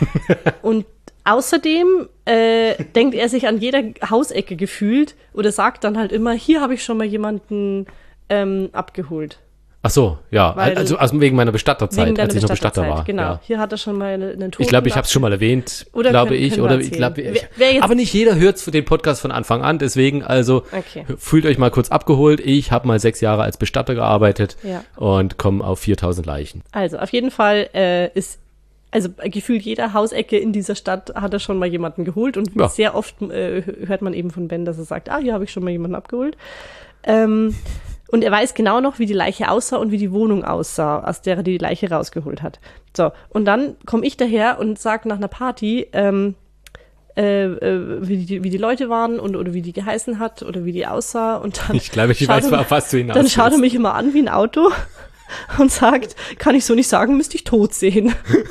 Und außerdem äh, denkt er sich an jeder Hausecke gefühlt oder sagt dann halt immer, hier habe ich schon mal jemanden ähm, abgeholt. Ach so, ja. Weil- also, also wegen meiner Bestatterzeit, Wegen deiner als ich noch Bestatter Bestatterzeit, war. genau. Ja. Hier hat er schon mal einen, einen Toten. Ich glaube, ich habe es schon mal erwähnt, Oder glaube können- ich. können wir Oder ich erzählen. glaube, Wer- wer jetzt- aber nicht jeder hört den Podcast von Anfang an, deswegen also Okay. fühlt euch mal kurz abgeholt. Ich habe mal sechs Jahre als Bestatter gearbeitet Ja. und komme auf viertausend Leichen. Also auf jeden Fall äh, ist, also gefühlt jeder Hausecke in dieser Stadt hat er schon mal jemanden geholt und Ja. sehr oft äh, hört man eben von Ben, dass er sagt, ah, hier habe ich schon mal jemanden abgeholt. Ähm, und er weiß genau noch, wie die Leiche aussah und wie die Wohnung aussah, aus der er die Leiche rausgeholt hat. So, und dann komme ich daher und sage nach einer Party, ähm, äh, äh, wie, die, wie die Leute waren und oder wie die geheißen hat oder wie die aussah. Und dann Ich glaube, ich schaut weiß, er- auf was du hinaus Dann schaut er willst. mich immer an wie ein Auto und sagt, kann ich so nicht sagen, müsste ich tot sehen.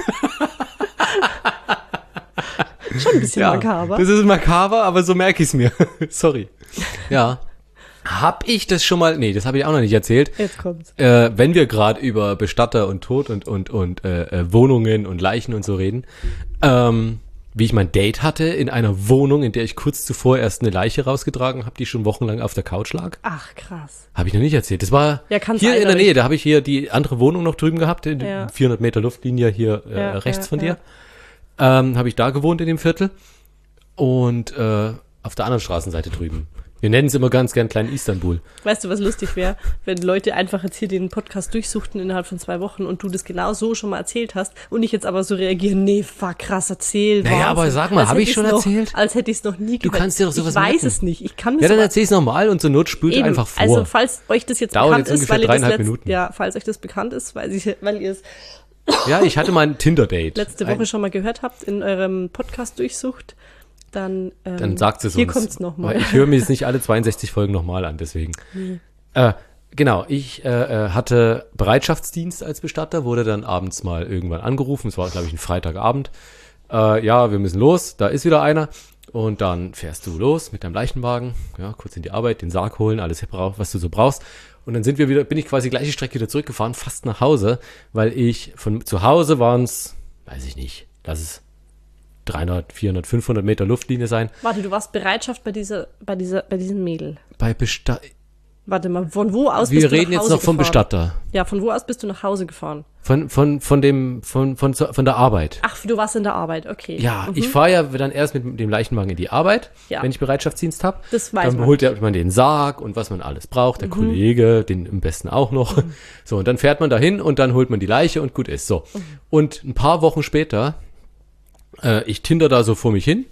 Schon ein bisschen Ja, makaber. das ist makaber, aber so merke ich es mir. Sorry. Ja. Hab ich das schon mal, nee, das habe ich auch noch nicht erzählt. Jetzt kommt's. Äh, wenn wir gerade über Bestatter und Tod und, und, und äh, äh, Wohnungen und Leichen und so reden, ähm, wie ich mein Date hatte in einer Wohnung, in der ich kurz zuvor erst eine Leiche rausgetragen habe, die schon wochenlang auf der Couch lag. Ach, krass. Habe ich noch nicht erzählt. Das war Ja, kann hier sein, in der aber Nähe. ich- Da habe ich hier die andere Wohnung noch drüben gehabt, in Ja. vierhundert Meter Luftlinie hier äh, Ja, rechts ja, von ja. dir. Ähm, habe ich da gewohnt in dem Viertel und äh, auf der anderen Straßenseite drüben. Wir nennen es immer ganz gern Klein Istanbul. Weißt du, was lustig wäre, wenn Leute einfach jetzt hier den Podcast durchsuchten innerhalb von zwei Wochen und du das genau so schon mal erzählt hast und ich jetzt aber so reagiere, nee, fuck, krass erzählt. Naja, aber sag mal, Als hab hätte ich ich's schon noch, erzählt? Als hätte ich es noch nie Du gehört. kannst dir doch sowas Ich weiß merken. es nicht. Ich kann Ja, dann aber- erzähl's nochmal und zur Not spült Eben. einfach vor. Also, falls euch das jetzt Dauert bekannt jetzt ist, ungefähr weil ihr das dreieinhalb letzt, Minuten. ja, falls euch das bekannt ist, weil, ich, weil ihr es Ja, ich hatte mal ein Tinder-Date. letzte Woche schon mal gehört habt in eurem Podcast Durchsucht, dann, ähm, Dann sagt es hier uns. kommt's nochmal. Weil ich höre mir jetzt nicht alle zweiundsechzig Folgen nochmal an, deswegen. Äh, genau, ich äh, äh, hatte Bereitschaftsdienst als Bestatter, wurde dann abends mal irgendwann angerufen. Es war, glaube ich, ein Freitagabend. Äh, ja, wir müssen los, da ist wieder einer. Und dann fährst du los mit deinem Leichenwagen, ja, kurz in die Arbeit, den Sarg holen, alles, was du so brauchst. Und dann sind wir wieder, bin ich quasi gleiche Strecke wieder zurückgefahren, fast nach Hause, weil ich von zu Hause waren es, weiß ich nicht, lass es dreihundert, vierhundert, fünfhundert Meter Luftlinie sein. Warte, du warst Bereitschaft bei dieser, bei dieser, bei diesem Mädel. Bei Bestatter. Warte mal, von wo aus wir bist du nach Hause reden jetzt noch vom gefahren? Bestatter. Ja, von wo aus bist du nach Hause gefahren? Von, von, von dem, von, von, von der Arbeit. Ach, du warst in der Arbeit, okay. Ja, Mhm. ich fahre ja dann erst mit dem Leichenwagen in die Arbeit, Ja. wenn ich Bereitschaftsdienst habe. Das weiß Dann man. holt man den Sarg und was man alles braucht, der Kollege, den im besten auch noch. So, und dann fährt man dahin und dann holt man die Leiche und gut ist. So. Und ein paar Wochen später, äh, ich tinder da so vor mich hin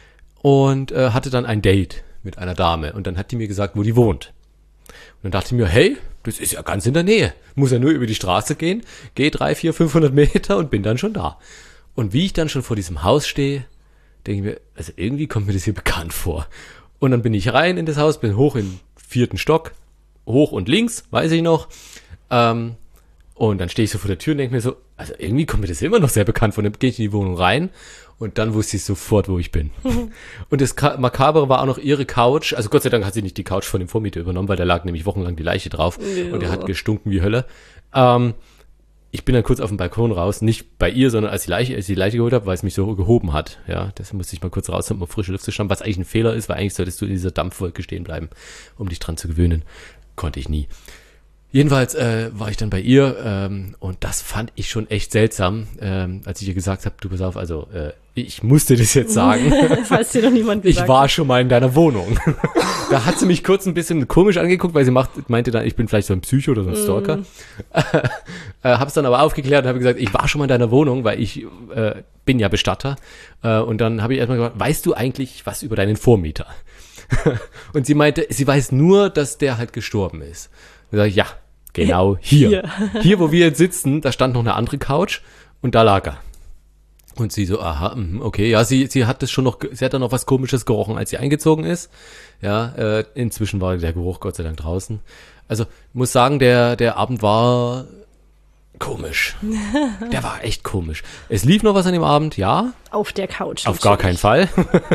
und äh, hatte dann ein Date mit einer Dame. Und dann hat die mir gesagt, wo die wohnt. Und dann dachte ich mir, hey, das ist ja ganz in der Nähe. Muss ja nur über die Straße gehen, gehe drei, vier, fünfhundert Meter und bin dann schon da. Und wie ich dann schon vor diesem Haus stehe, denke ich mir, also irgendwie kommt mir das hier bekannt vor. Und dann bin ich rein in das Haus, bin hoch im vierten Stock, hoch und links, weiß ich noch. Ähm, und dann stehe ich so vor der Tür und denke mir so, also irgendwie kommt mir das immer noch sehr bekannt vor. Dann gehe ich in die Wohnung rein und dann wusste ich sofort, wo ich bin. Und das Ka- Makabere war auch noch ihre Couch. Also Gott sei Dank hat sie nicht die Couch von dem Vormieter übernommen, weil da lag nämlich wochenlang die Leiche drauf. Ja. Und der hat gestunken wie Hölle. Ähm, ich bin dann kurz auf den Balkon raus, nicht bei ihr, sondern als die Leiche, als ich die Leiche geholt habe, weil es mich so gehoben hat. Ja, deshalb musste ich mal kurz raus, um auf frische Luft zu schauen, was eigentlich ein Fehler ist, weil eigentlich solltest du in dieser Dampfwolke stehen bleiben, um dich dran zu gewöhnen. Konnte ich nie. Jedenfalls äh, war ich dann bei ihr ähm, und das fand ich schon echt seltsam, ähm, als ich ihr gesagt habe, du pass auf, also äh, ich musste das jetzt sagen. Falls dir noch niemand gesagt Ich war schon mal in deiner Wohnung. Da hat sie mich kurz ein bisschen komisch angeguckt, weil sie macht, meinte dann, ich bin vielleicht so ein Psycho oder so ein Stalker. Mm. äh, hab's dann aber aufgeklärt und habe gesagt, ich war schon mal in deiner Wohnung, weil ich äh, bin ja Bestatter. Äh, und dann habe ich erstmal gefragt, weißt du eigentlich was über deinen Vormieter? Und sie meinte, sie weiß nur, dass der halt gestorben ist. Da sag ich, ja, genau hier. Hier. Hier, wo wir jetzt sitzen, da stand noch eine andere Couch und da lag er. Und sie so, aha, okay, ja, sie, sie hat das schon noch, sie hat dann noch was Komisches gerochen, als sie eingezogen ist. Ja, äh, inzwischen war der Geruch Gott sei Dank draußen. Also, ich muss sagen, der, der Abend war komisch. Der war echt komisch. Es lief noch was an dem Abend, ja. Auf der Couch. Auf gar keinen Fall.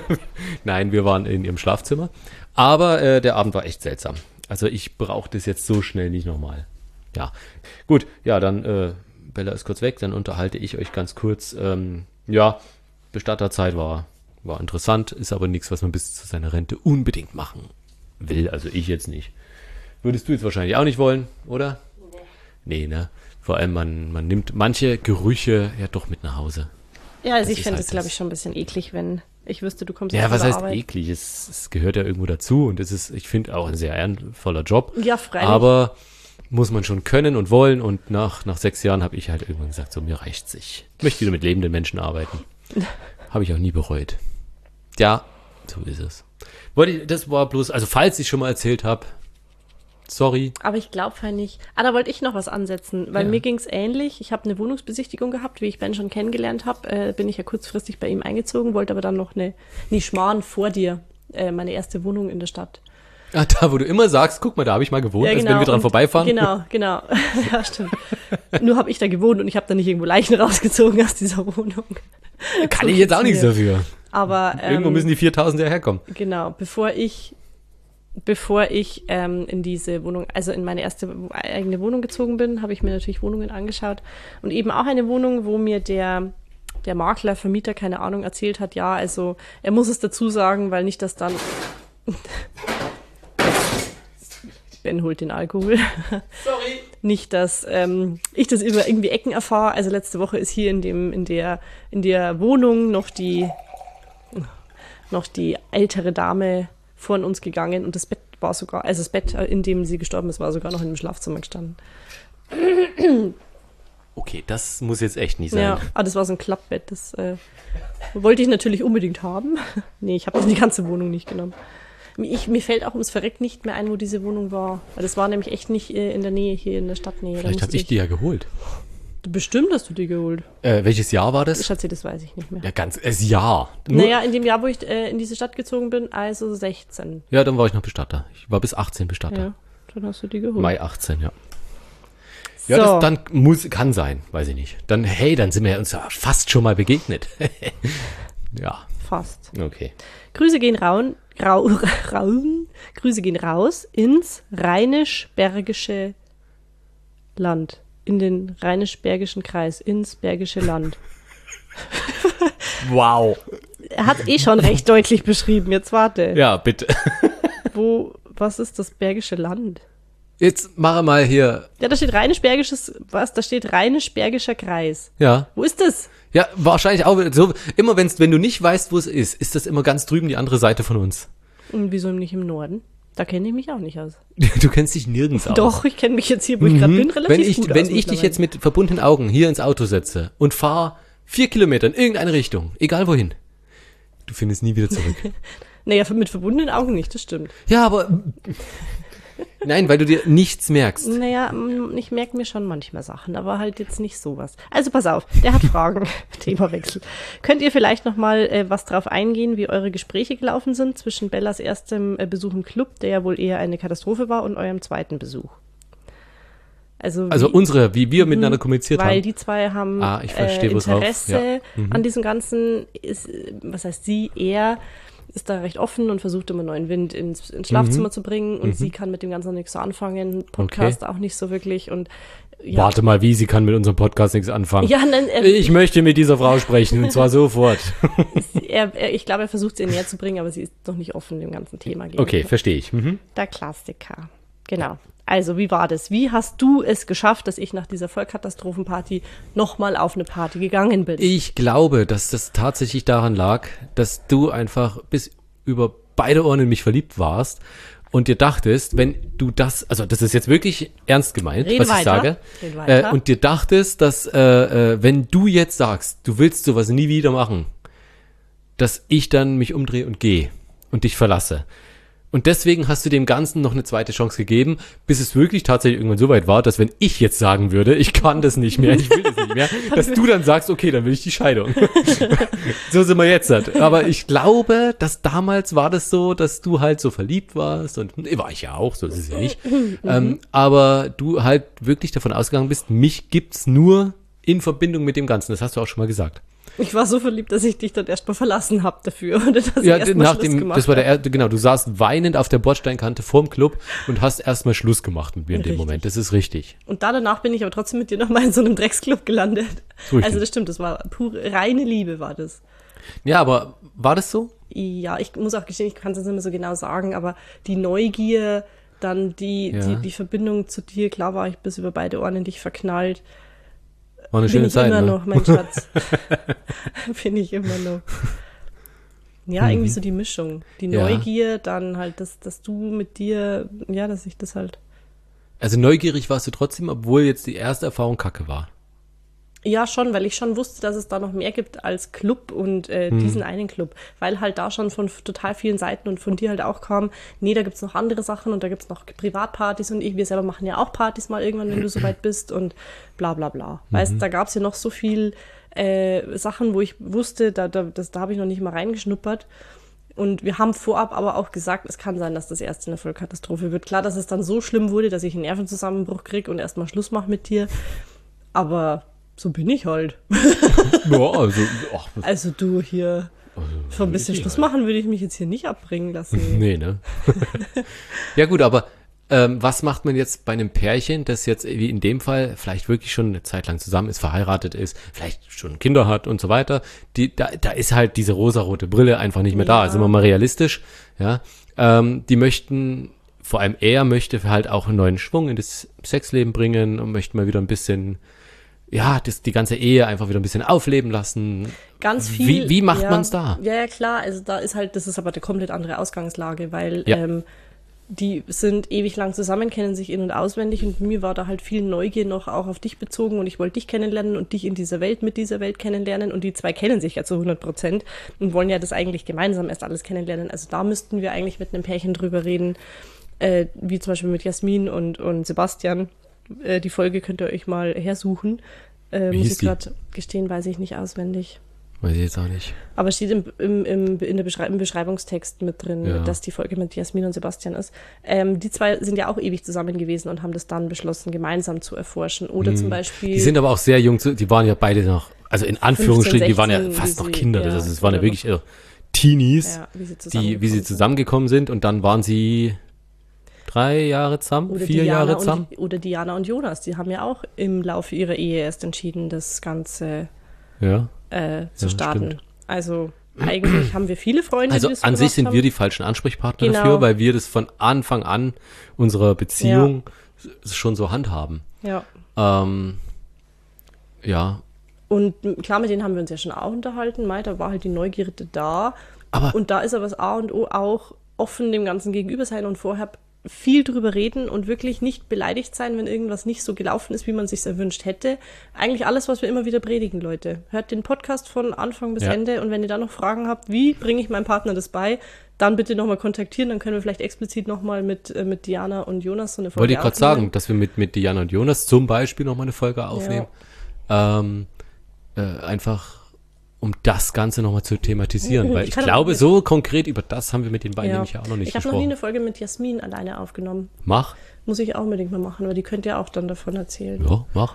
Nein, wir waren in ihrem Schlafzimmer. Aber äh, der Abend war echt seltsam. Also ich brauche das jetzt so schnell nicht nochmal. Ja, gut, ja, dann äh, Bella ist kurz weg, dann unterhalte ich euch ganz kurz. Ähm, ja, Bestatterzeit war, war interessant, ist aber nichts, was man bis zu seiner Rente unbedingt machen will. Also ich jetzt nicht. Würdest du jetzt wahrscheinlich auch nicht wollen, oder? Nee, ne? Vor allem, man, man nimmt manche Gerüche ja doch mit nach Hause. Ja, also Das ich ist fände halt das, glaube das. ich, schon ein bisschen eklig, wenn ich wüsste, du kommst Ja, von was der heißt Arbeit. eklig? Es, es gehört ja irgendwo dazu und es ist, ich finde, auch ein sehr ehrenvoller Job. Ja, freilich. Aber muss man schon können und wollen und nach, nach sechs Jahren habe ich halt irgendwann gesagt, so, mir reicht's sich. Ich möchte wieder mit lebenden Menschen arbeiten. Habe ich auch nie bereut. Ja, so ist es. Wollte ich, das war bloß, also falls ich schon mal erzählt habe, sorry. Aber ich glaube halt nicht. Ah, da wollte ich noch was ansetzen, weil Ja. mir ging's ähnlich. Ich habe eine Wohnungsbesichtigung gehabt, wie ich Ben schon kennengelernt habe. Äh, bin ich ja kurzfristig bei ihm eingezogen, wollte aber dann noch eine, nee, Schmarrn vor dir, äh, meine erste Wohnung in der Stadt. Ah, da, wo du immer sagst, guck mal, da habe ich mal gewohnt, Ja, als wenn wir dran und- vorbeifahren. Genau, genau. Ja, stimmt. Nur habe ich da gewohnt und ich habe da nicht irgendwo Leichen rausgezogen aus dieser Wohnung. Kann ich jetzt auch nichts dafür. Aber ähm, Irgendwo müssen die viertausend ja herkommen. genau, bevor ich bevor ich ähm, in diese Wohnung, also in meine erste eigene Wohnung gezogen bin, habe ich mir natürlich Wohnungen angeschaut und eben auch eine Wohnung, wo mir der der Makler, Vermieter, keine Ahnung, erzählt hat, ja, also er muss es dazu sagen, weil nicht, dass dann Ben holt den Alkohol. Sorry. Nicht, dass ähm, ich das über irgendwie Ecken erfahre. Also letzte Woche ist hier in dem in der in der Wohnung noch die noch die ältere Dame von uns gegangen und das Bett war sogar, also das Bett, in dem sie gestorben ist, war sogar noch in dem Schlafzimmer gestanden. Okay, das muss jetzt echt nicht sein. Ja, aber das war so ein Klappbett. Das äh, wollte ich natürlich unbedingt haben. Nee, ich habe das in die ganze Wohnung nicht genommen. Ich, mir fällt auch ums Verreck nicht mehr ein, wo diese Wohnung war. Weil das war nämlich echt nicht äh, in der Nähe, hier in der Stadtnähe. Da Vielleicht habe musste ich die ja geholt. Bestimmt hast du die geholt. Äh, welches Jahr war das? Schatzi, das weiß ich nicht mehr. Ja, ganz, es Jahr. Nur, Naja, in dem Jahr, wo ich äh, in diese Stadt gezogen bin, also sechzehn. Ja, dann war ich noch Bestatter. Ich war bis achtzehn Bestatter. Ja, dann hast du die geholt. Mai achtzehn, ja. Ja, So. das dann muss, kann sein, weiß ich nicht. Dann, hey, dann sind wir uns ja fast schon mal begegnet. Ja. fast. Okay. Grüße gehen raun, rau, raun, Grüße gehen raus ins rheinisch-bergische Land. In den rheinisch-bergischen Kreis, ins Bergische Land. Wow. Er hat eh schon recht deutlich beschrieben, jetzt warte. Ja, bitte. Wo, was ist das Bergische Land? Jetzt mache mal hier. Ja, da steht rheinisch-bergisches, was? Da steht rheinisch-bergischer Kreis. Ja. Wo ist das? Ja, wahrscheinlich auch so. Immer wenn's, wenn du nicht weißt, wo es ist, ist das immer ganz drüben die andere Seite von uns. Und wieso nicht im Norden? Da kenne ich mich auch nicht aus. Du kennst dich nirgends aus. Doch, ich kenne mich jetzt hier, wo ich gerade bin, relativ wenn ich, gut Wenn aus ich dich jetzt mit verbundenen Augen hier ins Auto setze und fahre vier Kilometer in irgendeine Richtung, egal wohin, du findest nie wieder zurück. Naja, mit verbundenen Augen nicht, das stimmt. Ja, aber nein, weil du dir nichts merkst. Naja, ich merke mir schon manchmal Sachen, aber halt jetzt nicht sowas. Also pass auf, der hat Fragen. Themawechsel. Könnt ihr vielleicht nochmal äh, was drauf eingehen, wie eure Gespräche gelaufen sind zwischen Bellas erstem äh, Besuch im Club, der ja wohl eher eine Katastrophe war, und eurem zweiten Besuch? Also, wie, also unsere, wie wir miteinander kommuniziert weil haben. Weil die zwei haben ah, ich verstehe, äh, Interesse ja. mhm. an diesem Ganzen. Ist, was heißt sie? Er ist da recht offen und versucht immer neuen Wind ins, ins Schlafzimmer mhm. zu bringen, und mhm. sie kann mit dem Ganzen nichts so anfangen, Podcast okay. auch nicht so wirklich, und ja. Warte mal, wie, sie kann mit unserem Podcast nichts anfangen? Ja, nein, er, ich möchte mit dieser Frau sprechen, und zwar sofort. er, er, ich glaube, er versucht sie näher zu bringen, aber sie ist noch nicht offen dem ganzen Thema gegenüber. Okay, verstehe ich. Mhm. Der Klassiker. Genau. Also, wie war das? Wie hast du es geschafft, dass ich nach dieser Vollkatastrophenparty nochmal auf eine Party gegangen bin? Ich glaube, dass das tatsächlich daran lag, dass du einfach bis über beide Ohren in mich verliebt warst und dir dachtest, wenn du das, also das ist jetzt wirklich ernst gemeint, Rede was ich weiter. sage, Rede weiter. Äh, und dir dachtest, dass äh, äh, wenn du jetzt sagst, du willst sowas nie wieder machen, dass ich dann mich umdrehe und gehe und dich verlasse. Und deswegen hast du dem Ganzen noch eine zweite Chance gegeben, bis es wirklich tatsächlich irgendwann so weit war, dass wenn ich jetzt sagen würde, ich kann das nicht mehr, ich will das nicht mehr, dass du dann sagst, okay, dann will ich die Scheidung. So sind wir jetzt halt. Aber ich glaube, dass damals war das so, dass du halt so verliebt warst, und war ich ja auch, so ist es ja nicht. ähm, aber du halt wirklich davon ausgegangen bist, mich gibt's nur in Verbindung mit dem Ganzen. Das hast du auch schon mal gesagt. Ich war so verliebt, dass ich dich dann erstmal verlassen habe dafür. Oder dass ja, ich erst mal nach Schluss dem, gemacht das war der hab. erste, genau, du saßt weinend auf der Bordsteinkante vorm Club und hast erstmal Schluss gemacht mit mir in dem Richtig. Moment. Das ist richtig. Und da danach bin ich aber trotzdem mit dir nochmal in so einem Drecksclub gelandet. Richtig. Also das stimmt, das war pure, reine Liebe war das. Ja, aber war das so? Ja, ich muss auch gestehen, ich kann es jetzt nicht mehr so genau sagen, aber die Neugier, dann die, Ja. die, die Verbindung zu dir, klar war ich bis über beide Ohren in dich verknallt. War eine Bin schöne ich Zeit, immer ne? noch, mein Schatz. Bin ich immer noch. Ja, Mhm. irgendwie so die Mischung. Die Ja. Neugier, dann halt, dass, dass du mit dir, ja, dass ich das halt. Also neugierig warst du trotzdem, obwohl jetzt die erste Erfahrung kacke war. Ja, schon, weil ich schon wusste, dass es da noch mehr gibt als Club und äh, Hm. diesen einen Club. Weil halt da schon von f- total vielen Seiten und von dir halt auch kam, nee, da gibt's noch andere Sachen und da gibt's noch Privatpartys und ich, wir selber machen ja auch Partys mal irgendwann, wenn du soweit bist und bla bla bla. Mhm. Weißt, da gab's ja noch so viel äh, Sachen, wo ich wusste, da, da, das, da habe ich noch nicht mal reingeschnuppert. Und wir haben vorab aber auch gesagt, es kann sein, dass das erste eine Vollkatastrophe wird. Klar, dass es dann so schlimm wurde, dass ich einen Nervenzusammenbruch krieg und erstmal Schluss mache mit dir. Aber so bin ich halt. Ja, also, ach, was- Also du hier, für ein bisschen ich Schluss halt. machen würde ich mich jetzt hier nicht abbringen lassen. nee, ne? Ja gut, aber ähm, was macht man jetzt bei einem Pärchen, das jetzt wie in dem Fall vielleicht wirklich schon eine Zeit lang zusammen ist, verheiratet ist, vielleicht schon Kinder hat und so weiter? Die, da, da ist halt diese rosarote Brille einfach nicht mehr da. Ja. Sind wir mal realistisch, ja? Ähm, die möchten, vor allem er möchte halt auch einen neuen Schwung in das Sexleben bringen und möchte mal wieder ein bisschen, ja, das, die ganze Ehe einfach wieder ein bisschen aufleben lassen. Ganz viel. Wie, wie macht ja, man's da? Ja, ja, klar. Also da ist halt, das ist aber eine komplett andere Ausgangslage, weil Ja. ähm, die sind ewig lang zusammen, kennen sich in- und auswendig und mir war da halt viel Neugier noch auch auf dich bezogen und ich wollte dich kennenlernen und dich in dieser Welt mit dieser Welt kennenlernen und die zwei kennen sich ja zu hundert Prozent und wollen ja das eigentlich gemeinsam erst alles kennenlernen. Also da müssten wir eigentlich mit einem Pärchen drüber reden, äh, wie zum Beispiel mit Jasmin und, und Sebastian. Äh, die Folge könnt ihr euch mal hersuchen. Äh, Wie muss hieß ich die? gerade gestehen, weiß ich nicht auswendig. Weiß ich jetzt auch nicht. Aber steht im, im, im, in der Beschrei- im Beschreibungstext mit drin, Ja. dass die Folge mit Jasmin und Sebastian ist. Ähm, die zwei sind ja auch ewig zusammen gewesen und haben das dann beschlossen, gemeinsam zu erforschen. Oder zum Beispiel. Die sind aber auch sehr jung, zu- die waren ja beide noch, also in Anführungsstrichen, die waren ja sechzehn, fast wie noch sie- Kinder, ja, das, das waren ja oder wirklich irre. Teenies, Ja, wie sie die, wie sie sind. zusammengekommen sind und dann waren sie drei Jahre zusammen, Oder vier Diana Jahre zusammen. Und, oder Diana und Jonas, die haben ja auch im Laufe ihrer Ehe erst entschieden, das Ganze Ja. äh, zu Ja, starten. stimmt. Also eigentlich haben wir viele Freunde, Also die das an sich gemacht sind haben. wir die falschen Ansprechpartner Genau. dafür, weil wir das von Anfang an unserer Beziehung s- schon so handhaben. Ja. Ähm, ja, Und klar, mit denen haben wir uns ja schon auch unterhalten. Mai, da war halt die Neugierde da. aber Und da ist aber das A und O auch offen dem Ganzen gegenüber sein und vorher viel drüber reden und wirklich nicht beleidigt sein, wenn irgendwas nicht so gelaufen ist, wie man sich erwünscht hätte. Eigentlich alles, was wir immer wieder predigen, Leute. Hört den Podcast von Anfang bis Ja. Ende und wenn ihr da noch Fragen habt, wie bringe ich meinem Partner das bei, dann bitte nochmal kontaktieren, dann können wir vielleicht explizit nochmal mit, äh, mit Diana und Jonas so eine Folge wollte ich gerade aufnehmen. sagen, dass wir mit, mit Diana und Jonas zum Beispiel noch mal eine Folge aufnehmen. Ähm, äh, einfach um das Ganze nochmal zu thematisieren, weil Ich ich kann glaube, mit- so konkret über das haben wir mit den beiden Ja. nämlich ja auch noch nicht Ich habe noch nie gesprochen. eine Folge mit Jasmin alleine aufgenommen. Mach, Muss ich auch unbedingt mal machen, weil die könnt ihr auch dann davon erzählen. ja, mach.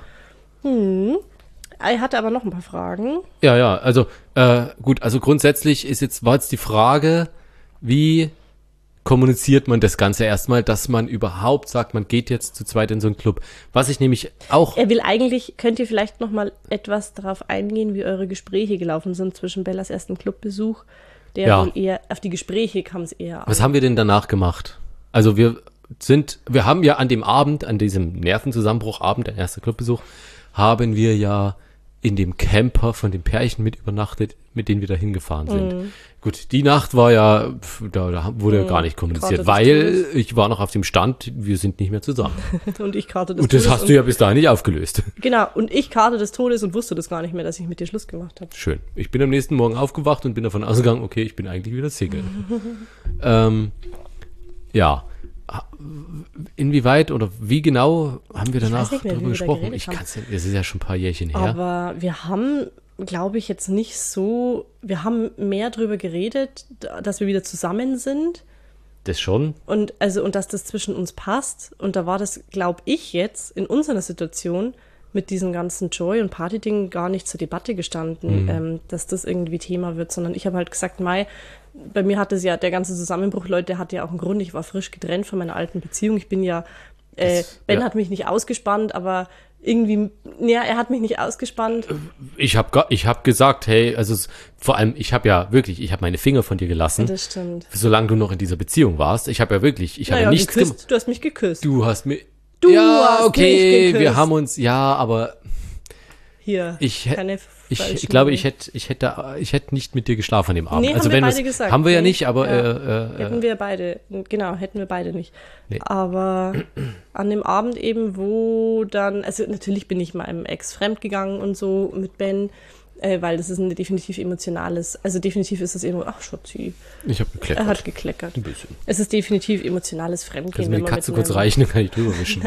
Ich hatte aber noch ein paar Fragen. Ja, ja, also äh, gut, also grundsätzlich ist jetzt, war jetzt die Frage, wie kommuniziert man das Ganze erstmal, dass man überhaupt sagt, man geht jetzt zu zweit in so einen Club. Was ich nämlich auch, Er will eigentlich, könnt ihr vielleicht noch mal etwas darauf eingehen, wie eure Gespräche gelaufen sind zwischen Bellas ersten Clubbesuch, der Ja. wohl eher, auf die Gespräche kam es eher an. was haben wir denn danach gemacht? Also wir sind, wir haben ja an dem Abend, an diesem Nervenzusammenbruchabend, der erste Clubbesuch, haben wir ja in dem Camper von dem Pärchen mit übernachtet, mit denen wir da hingefahren sind. Mhm. Gut, die Nacht war ja, pf, da, da wurde gar nicht kommuniziert, Karte des weil Todes. ich war noch auf dem Stand, wir sind nicht mehr zusammen. Und ich karte des Und das Todes hast du ja bis dahin nicht aufgelöst. und, Genau, und ich karte des Todes und wusste das gar nicht mehr, dass ich mit dir Schluss gemacht habe. Schön. Ich bin am nächsten Morgen aufgewacht und bin davon ausgegangen, okay, ich bin eigentlich wieder Single. ähm, ja. Inwieweit oder wie genau haben wir danach nicht mehr, wie darüber wir da gesprochen? geredet Ich haben. kann's, es ist ja schon ein paar Jährchen her. Aber wir haben, glaube ich, jetzt nicht so, wir haben mehr drüber geredet, dass wir wieder zusammen sind. Das schon. Und also und dass das zwischen uns passt. Und da war das, glaube ich, jetzt in unserer Situation mit diesem ganzen Joy- und Party-Ding gar nicht zur Debatte gestanden, ähm, dass das irgendwie Thema wird, sondern ich habe halt gesagt, Mai, bei mir hat es ja, der ganze Zusammenbruch, Leute, der hatte ja auch einen Grund. Ich war frisch getrennt von meiner alten Beziehung. Ich bin ja, äh, Das- Ben ja. hat mich nicht ausgespannt, aber irgendwie, ja, er hat mich nicht ausgespannt. Ich habe ich hab gesagt, hey, also es, vor allem, ich habe ja wirklich, ich habe meine Finger von dir gelassen, Das stimmt. solange du noch in dieser Beziehung warst. Ich habe ja wirklich, ich habe Naja, ja nichts gemacht. geküsst. Du hast mich geküsst. Du hast mir. Du ja, hast okay, mich geküsst. wir haben uns, ja, aber Hier, ich hätte. keine Ich, falschen- ich glaube, ich hätte, ich hätte, ich hätte nicht mit dir geschlafen an dem Abend. Nee, haben also wir wenn beide wir's- gesagt. haben wir ja Nee, nicht, aber ja. äh, äh, Hätten wir beide, genau, hätten wir beide nicht. Nee. Aber an dem Abend eben, wo dann, also natürlich bin ich meinem Ex fremdgegangen und so mit Ben, äh, weil das ist ein definitiv emotionales, also definitiv ist es irgendwo, ach Schatzi, ich habe er gekleckert. hat gekleckert. Ein bisschen. Es ist definitiv emotionales Fremdgehen. Kannst du mir die wenn man Katze mit kurz einem- reichen, dann kann ich drüber wischen.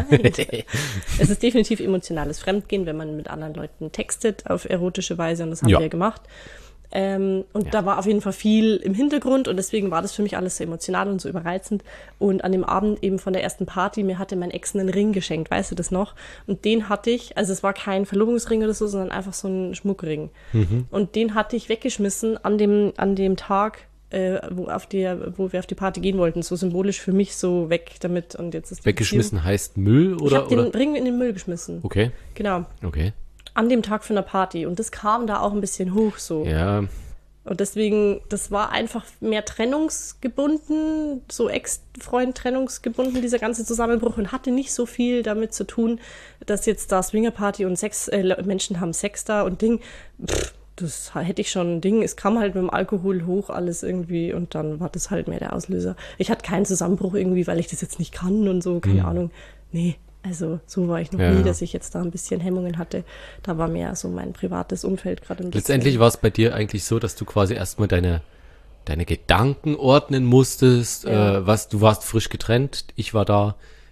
Es ist definitiv emotionales Fremdgehen, wenn man mit anderen Leuten textet auf erotische Weise und das haben Ja. wir gemacht. Ähm, und Ja. da war auf jeden Fall viel im Hintergrund und deswegen war das für mich alles so emotional und so überreizend. Und an dem Abend eben von der ersten Party, mir hatte mein Ex einen Ring geschenkt, weißt du das noch? Und den hatte ich, also es war kein Verlobungsring oder so, sondern einfach so ein Schmuckring. Mhm. Und den hatte ich weggeschmissen an dem, an dem Tag, äh, wo, auf der, wo wir auf die Party gehen wollten. So symbolisch für mich so weg damit. Und jetzt ist die Weggeschmissen heißt Müll Beziehung- Ich oder? habe den oder? Ring in den Müll geschmissen. Okay, Genau. okay. An dem Tag von der Party. Und das kam da auch ein bisschen hoch so. Ja, Und deswegen, das war einfach mehr trennungsgebunden, so Ex-Freund-trennungsgebunden, dieser ganze Zusammenbruch und hatte nicht so viel damit zu tun, dass jetzt da Swingerparty und Sex, äh, Menschen haben Sex da und Ding. Pff, das hätte ich schon ein Ding. Es kam halt mit dem Alkohol hoch alles irgendwie und dann war das halt mehr der Auslöser. Ich hatte keinen Zusammenbruch irgendwie, weil ich das jetzt nicht kann und so, keine Ahnung. Nee, also so war ich noch Ja. nie, dass ich jetzt da ein bisschen Hemmungen hatte. Da war mehr so mein privates Umfeld gerade ein bisschen. letztendlich war es bei dir eigentlich so, dass du quasi erstmal deine, deine Gedanken ordnen musstest. Ja. Äh, was, du warst frisch getrennt, ich war da.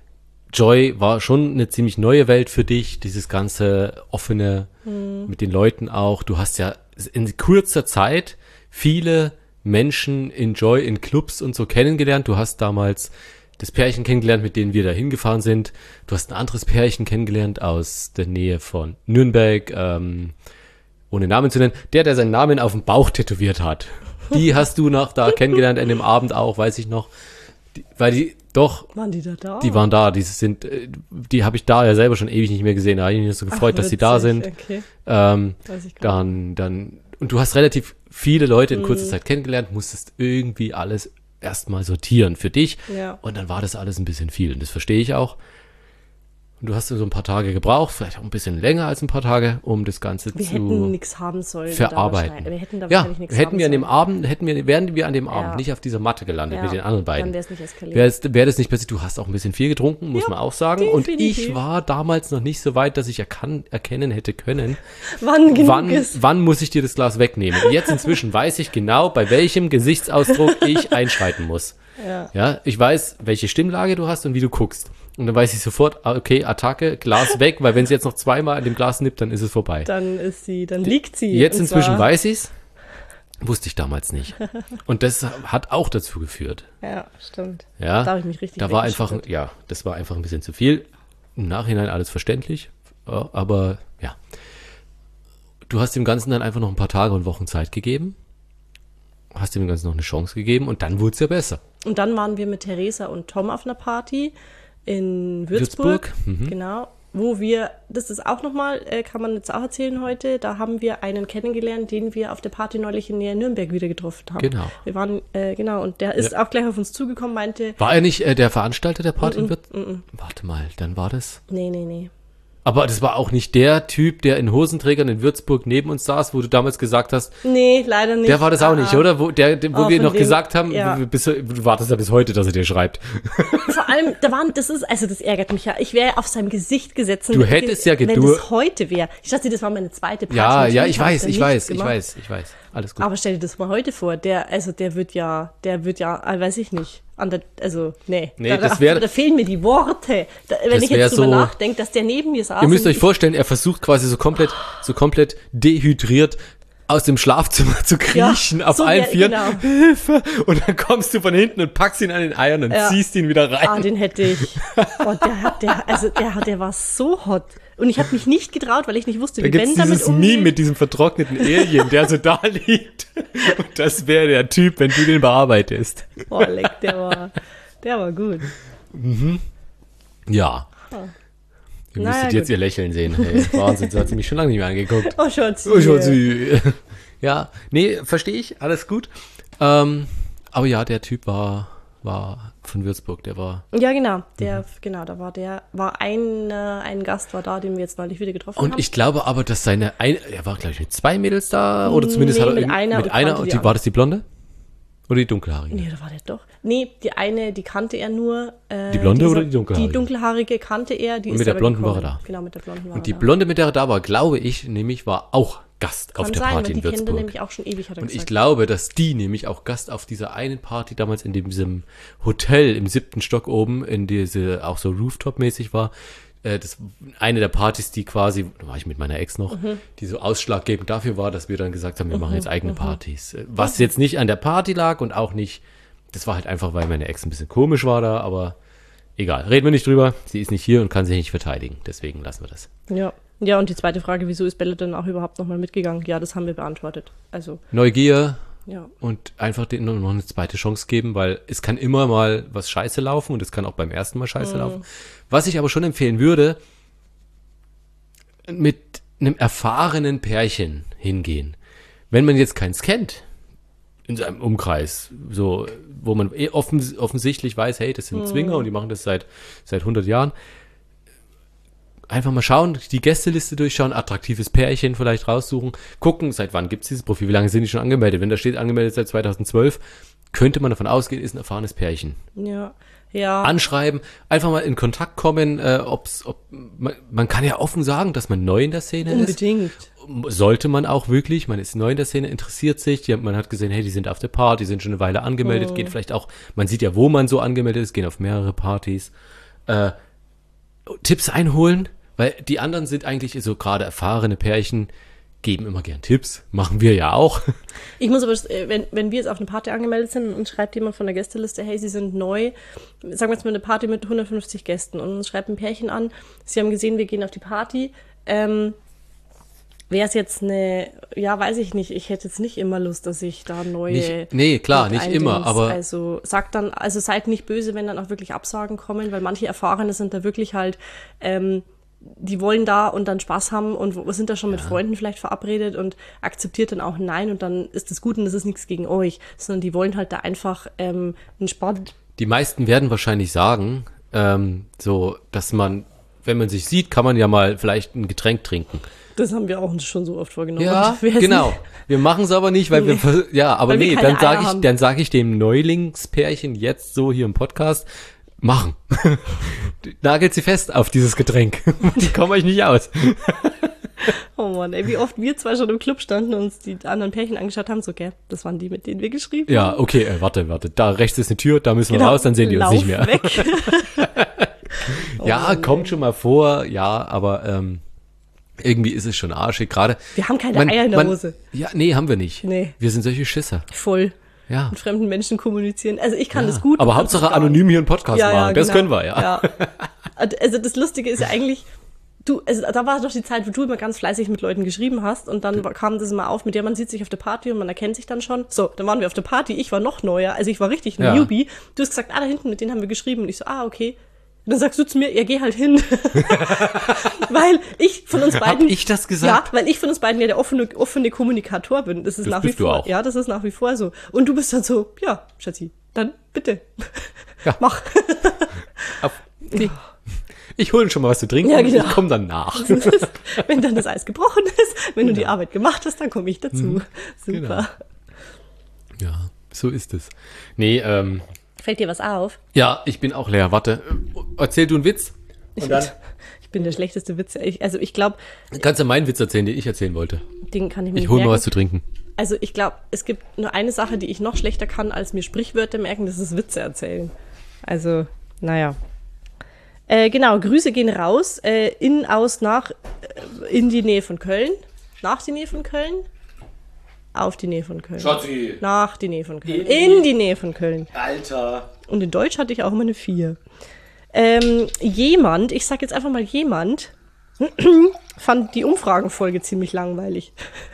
Joy war schon eine ziemlich neue Welt für dich, dieses ganze offene mit den Leuten auch. Du hast ja in kurzer Zeit viele Menschen in Joy in Clubs und so kennengelernt. Du hast damals das Pärchen kennengelernt, mit denen wir da hingefahren sind. Du hast ein anderes Pärchen kennengelernt aus der Nähe von Nürnberg, ähm, ohne Namen zu nennen. Der, der seinen Namen auf dem Bauch tätowiert hat. Die hast du noch da kennengelernt an dem Abend auch, weiß ich noch. Die, weil die, doch. Waren die da da? Die waren da, die sind, die habe ich da ja selber schon ewig nicht mehr gesehen. Da habe ich mich so gefreut, Ach, dass die da sind. Okay. Ähm, weiß ich gar dann, dann, und du hast relativ viele Leute in kurzer mm. Zeit kennengelernt, musstest irgendwie alles erstmal sortieren für dich. Ja. Und dann war das alles ein bisschen viel. Und das verstehe ich auch. Und du hast so ein paar Tage gebraucht, vielleicht auch ein bisschen länger als ein paar Tage, um das Ganze wir zu hätten nichts haben sollen. verarbeiten. Wir hätten da ja, wahrscheinlich nichts hätten haben wir an dem sollen. Abend, hätten wir, wären wir an dem Abend Ja. nicht auf dieser Matte gelandet Ja, mit den anderen beiden. Dann wäre es nicht eskaliert. Wäre es wär das nicht passiert. Du hast auch ein bisschen viel getrunken, muss Ja, man auch sagen. Und definitiv. ich war damals noch nicht so weit, dass ich erkan erkennen hätte können, Wann genug wann, ist. wann muss ich dir das Glas wegnehmen. Und jetzt inzwischen weiß ich genau, bei welchem Gesichtsausdruck ich einschreiten muss. Ja. Ja, ich weiß, welche Stimmlage du hast und wie du guckst. Und dann weiß ich sofort, okay, Attacke, Glas weg, weil wenn sie jetzt noch zweimal an dem Glas nippt, dann ist es vorbei. Dann ist sie, dann liegt sie. Jetzt Und inzwischen zwar- weiß ich's, wusste ich damals nicht. Und das hat auch dazu geführt. Ja, stimmt. Ja, Da habe ich mich richtig da war einfach, weggeschüttelt. ja, das war einfach ein bisschen zu viel. Im Nachhinein alles verständlich, ja, aber ja. Du hast dem Ganzen dann einfach noch ein paar Tage und Wochen Zeit gegeben, hast dem Ganzen noch eine Chance gegeben und dann wurde es ja besser. Und dann waren wir mit Theresa und Tom auf einer Party in Würzburg. Würzburg, mhm. Genau. Wo wir, das ist auch nochmal, äh, kann man jetzt auch erzählen heute, da haben wir einen kennengelernt, den wir auf der Party neulich in Nähe Nürnberg wieder getroffen haben. Genau. Wir waren, äh, genau, und der ist Ja. auch gleich auf uns zugekommen, meinte, War er nicht äh, der Veranstalter der Party in Mm-mm, Würzburg? Warte mal, dann war das. nee, nee, nee. Aber das war auch nicht der Typ, der in Hosenträgern in Würzburg neben uns saß, wo du damals gesagt hast, Nee, leider nicht. der war das auch Ah, nicht, oder? Wo, der, der, wo Oh, wir von noch dem- gesagt haben, ja. bis, du wartest ja bis heute, dass er dir schreibt. Vor allem, da waren, das ist, also das ärgert mich ja. Ich wäre auf seinem Gesicht gesessen. Du wenn- hättest ja ge- Wenn du- das heute wäre. Ich dachte, das war meine zweite Party. Ja, ja, Natürlich ich hab weiß, da ich nichts weiß, ich gemacht. weiß, ich weiß. Alles gut. Aber stell dir das mal heute vor. Der, also der wird ja, der wird ja, ah, weiß ich nicht. An der, also, nee. Nee, da, das da, wär- da fehlen mir die Worte. Da, wenn Das ich wär jetzt drüber so- nachdenke, dass der neben mir saß. Ihr müsst und euch vorstellen, er versucht quasi so komplett, so komplett dehydriert aus dem Schlafzimmer zu kriechen, Ja, auf so allen wär- Vieren. genau. Hilfe! Und dann kommst du von hinten und packst ihn an den Eiern und Ja. ziehst ihn wieder rein. Ah, den hätte ich. Oh, der hat, der, also der, hat- der war so hot. Und ich habe mich nicht getraut, weil ich nicht wusste, Da wie gibt's Ben damit dieses umgeht. Meme mit diesem vertrockneten Alien, der so da liegt. Und das wäre der Typ, wenn du den bearbeitest. Oh, leck, der war, der war gut. Ja. Ihr Naja, müsstet jetzt gut. ihr Lächeln sehen. Hey, Wahnsinn, so hat sie mich schon lange nicht mehr angeguckt. Oh, Schatzi. Oh, schon sie. Ja, nee, verstehe ich, alles gut. Ähm, aber ja, der Typ war, war von Würzburg, der war. Ja, genau. Der, Mhm. genau, da war der, war ein, äh, ein Gast war da, den wir jetzt neulich wieder getroffen haben. Und ich glaube aber, dass seine, ein, er war, glaube ich, mit zwei Mädels da, oder zumindest Nee, hat er mit irgendwie- einer mit und einer, kannte und die die, war andere. das die Blonde? Oder die Dunkelhaarige? Nee, da war der doch. Nee, die eine, die kannte er nur. Äh, Die Blonde dieser- oder die Dunkelhaarige? Die Dunkelhaarige kannte er. Die Und ist mit der aber Blonden war gekommen. er da. Genau, mit der Blonden war Und die er da. Blonde, mit der er da war, glaube ich, nämlich war auch Gast auf Kann der sein, Party weil in die kennt er Würzburg. nämlich auch schon ewig, hat er Und ich gesagt. glaube, dass die nämlich auch Gast auf dieser einen Party damals in dem- diesem Hotel im siebten Stock oben, in diese auch so Rooftop-mäßig war. Äh, Das eine der Partys, die quasi, da war ich mit meiner Ex noch, Mhm. die so ausschlaggebend dafür war, dass wir dann gesagt haben, wir machen jetzt eigene Partys. Äh, Was jetzt nicht an der Party lag und auch nicht, das war halt einfach, weil meine Ex ein bisschen komisch war da, aber egal, reden wir nicht drüber. Sie ist nicht hier und kann sich nicht verteidigen, deswegen lassen wir das. Ja. Ja, und die zweite Frage, wieso ist Bella dann auch überhaupt nochmal mitgegangen? Ja, das haben wir beantwortet. Also, Neugier, ja. und einfach denen noch eine zweite Chance geben, weil es kann immer mal was scheiße laufen und es kann auch beim ersten Mal scheiße laufen. Was ich aber schon empfehlen würde, mit einem erfahrenen Pärchen hingehen. Wenn man jetzt keins kennt, in seinem Umkreis, so, wo man eh offen, offensichtlich weiß, hey, das sind Zwinger und die machen das seit, seit hundert Jahren. Einfach mal schauen, die Gästeliste durchschauen, attraktives Pärchen vielleicht raussuchen, gucken, seit wann gibt es dieses Profil, wie lange sind die schon angemeldet. Wenn da steht, angemeldet seit zweitausendzwölf, könnte man davon ausgehen, ist ein erfahrenes Pärchen. Ja. Ja. Anschreiben, einfach mal in Kontakt kommen, äh, ob's, ob man, man kann ja offen sagen, dass man neu in der Szene Unbedingt. ist. Sollte man auch wirklich, man ist neu in der Szene, interessiert sich, die, man hat gesehen, hey, die sind auf der Party, die sind schon eine Weile angemeldet, geht vielleicht auch, man sieht ja, wo man so angemeldet ist, gehen auf mehrere Partys. Äh, Tipps einholen, weil die anderen sind eigentlich so gerade erfahrene Pärchen, geben immer gern Tipps, machen wir ja auch. Ich muss aber, äh, wenn, wenn wir jetzt auf eine Party angemeldet sind und schreibt jemand von der Gästeliste, hey, sie sind neu, sagen wir jetzt mal eine Party mit hundertfünfzig Gästen und uns schreibt ein Pärchen an, sie haben gesehen, wir gehen auf die Party, ähm, wäre es jetzt eine, ja, weiß ich nicht, ich hätte jetzt nicht immer Lust, dass ich da neue... Nicht, nee, klar, nicht eindings. immer, aber... Also sagt dann, also seid nicht böse, wenn dann auch wirklich Absagen kommen, weil manche Erfahrene sind da wirklich halt, ähm, die wollen da und dann Spaß haben und sind da schon mit Ja. Freunden vielleicht verabredet und akzeptiert dann auch Nein und dann ist das gut und das ist nichts gegen euch, sondern die wollen halt da einfach ähm, entspannt. Die meisten werden wahrscheinlich sagen, ähm, so, dass man, wenn man sich sieht, kann man ja mal vielleicht ein Getränk trinken. Das haben wir auch uns schon so oft vorgenommen. Ja, Wer ist genau. nicht- Wir machen es aber nicht, weil Nee. wir, ja, aber Weil wir nee, keine dann sage Eier ich, haben. dann sage ich dem Neulingspärchen jetzt so hier im Podcast, machen. Nagelt sie fest auf dieses Getränk. Die kommen euch nicht aus. Oh Mann, ey, wie oft wir zwei schon im Club standen und uns die anderen Pärchen angeschaut haben, so, gell, das waren die, mit denen wir geschrieben Ja, haben. okay, äh, warte, warte. Da rechts ist eine Tür, da müssen wir Genau, raus, dann sehen die uns lauf nicht mehr. weg. Oh Ja, Mann, kommt ey. schon mal vor, ja, aber ähm, irgendwie ist es schon arschig. Gerade. Wir haben keine man- Eier in der man- Hose. Ja, nee, haben wir nicht. Nee. Wir sind solche Schisser. Voll Ja. mit fremden Menschen kommunizieren. Also ich kann ja. das gut. Aber du kannst Hauptsache das gar anonym hier einen Podcast nicht. Ja, ja, machen. Das genau. können wir, ja. ja. Also das Lustige ist ja eigentlich, du, also da war doch die Zeit, wo du immer ganz fleißig mit Leuten geschrieben hast und dann kam das immer auf, mit der man sieht sich auf der Party und man erkennt sich dann schon. So, dann waren wir auf der Party, ich war noch neuer, also ich war richtig ein Ja. Newbie. Du hast gesagt, ah, da hinten, mit denen haben wir geschrieben und ich so, ah, okay. Und dann sagst du zu mir, ja, geh halt hin. Weil ich von uns Hab beiden... ich das gesagt? Ja, weil ich von uns beiden ja der offene, offene Kommunikator bin. Das ist Das nach wie bist du vor. auch. Ja, das ist nach wie vor so. Und du bist dann so, ja, Schatzi, dann bitte. Ja. Mach. Auf, nee. Ich hole schon mal was zu trinken Ja, und genau. ich komme dann nach. Das ist, wenn dann das Eis gebrochen ist, wenn du die Arbeit gemacht hast, dann komme ich dazu. Super. genau. Ja, so ist es. Nee, ähm, Fällt dir was auf? ja, ich bin auch leer. Warte, erzähl du einen Witz. Und dann Ich bin der schlechteste Witz. Ich, also ich glaube, kannst du meinen Witz erzählen, den ich erzählen wollte. den kann ich mir Ich nicht hole mal merken. was zu trinken. Also ich glaube, es gibt nur eine Sache, die ich noch schlechter kann, als mir Sprichwörter merken, das ist Witze erzählen. Also, naja. Äh, genau, Grüße gehen raus, äh, in, aus, nach, äh, in die Nähe von Köln, nach die Nähe von Köln, auf die Nähe von Köln. Schatzi. Nach die Nähe von Köln. In- In die Nähe von Köln. Alter. Und in Deutsch hatte ich auch immer eine vier. Ähm, jemand, ich sag jetzt einfach mal jemand, fand die Umfragenfolge ziemlich langweilig.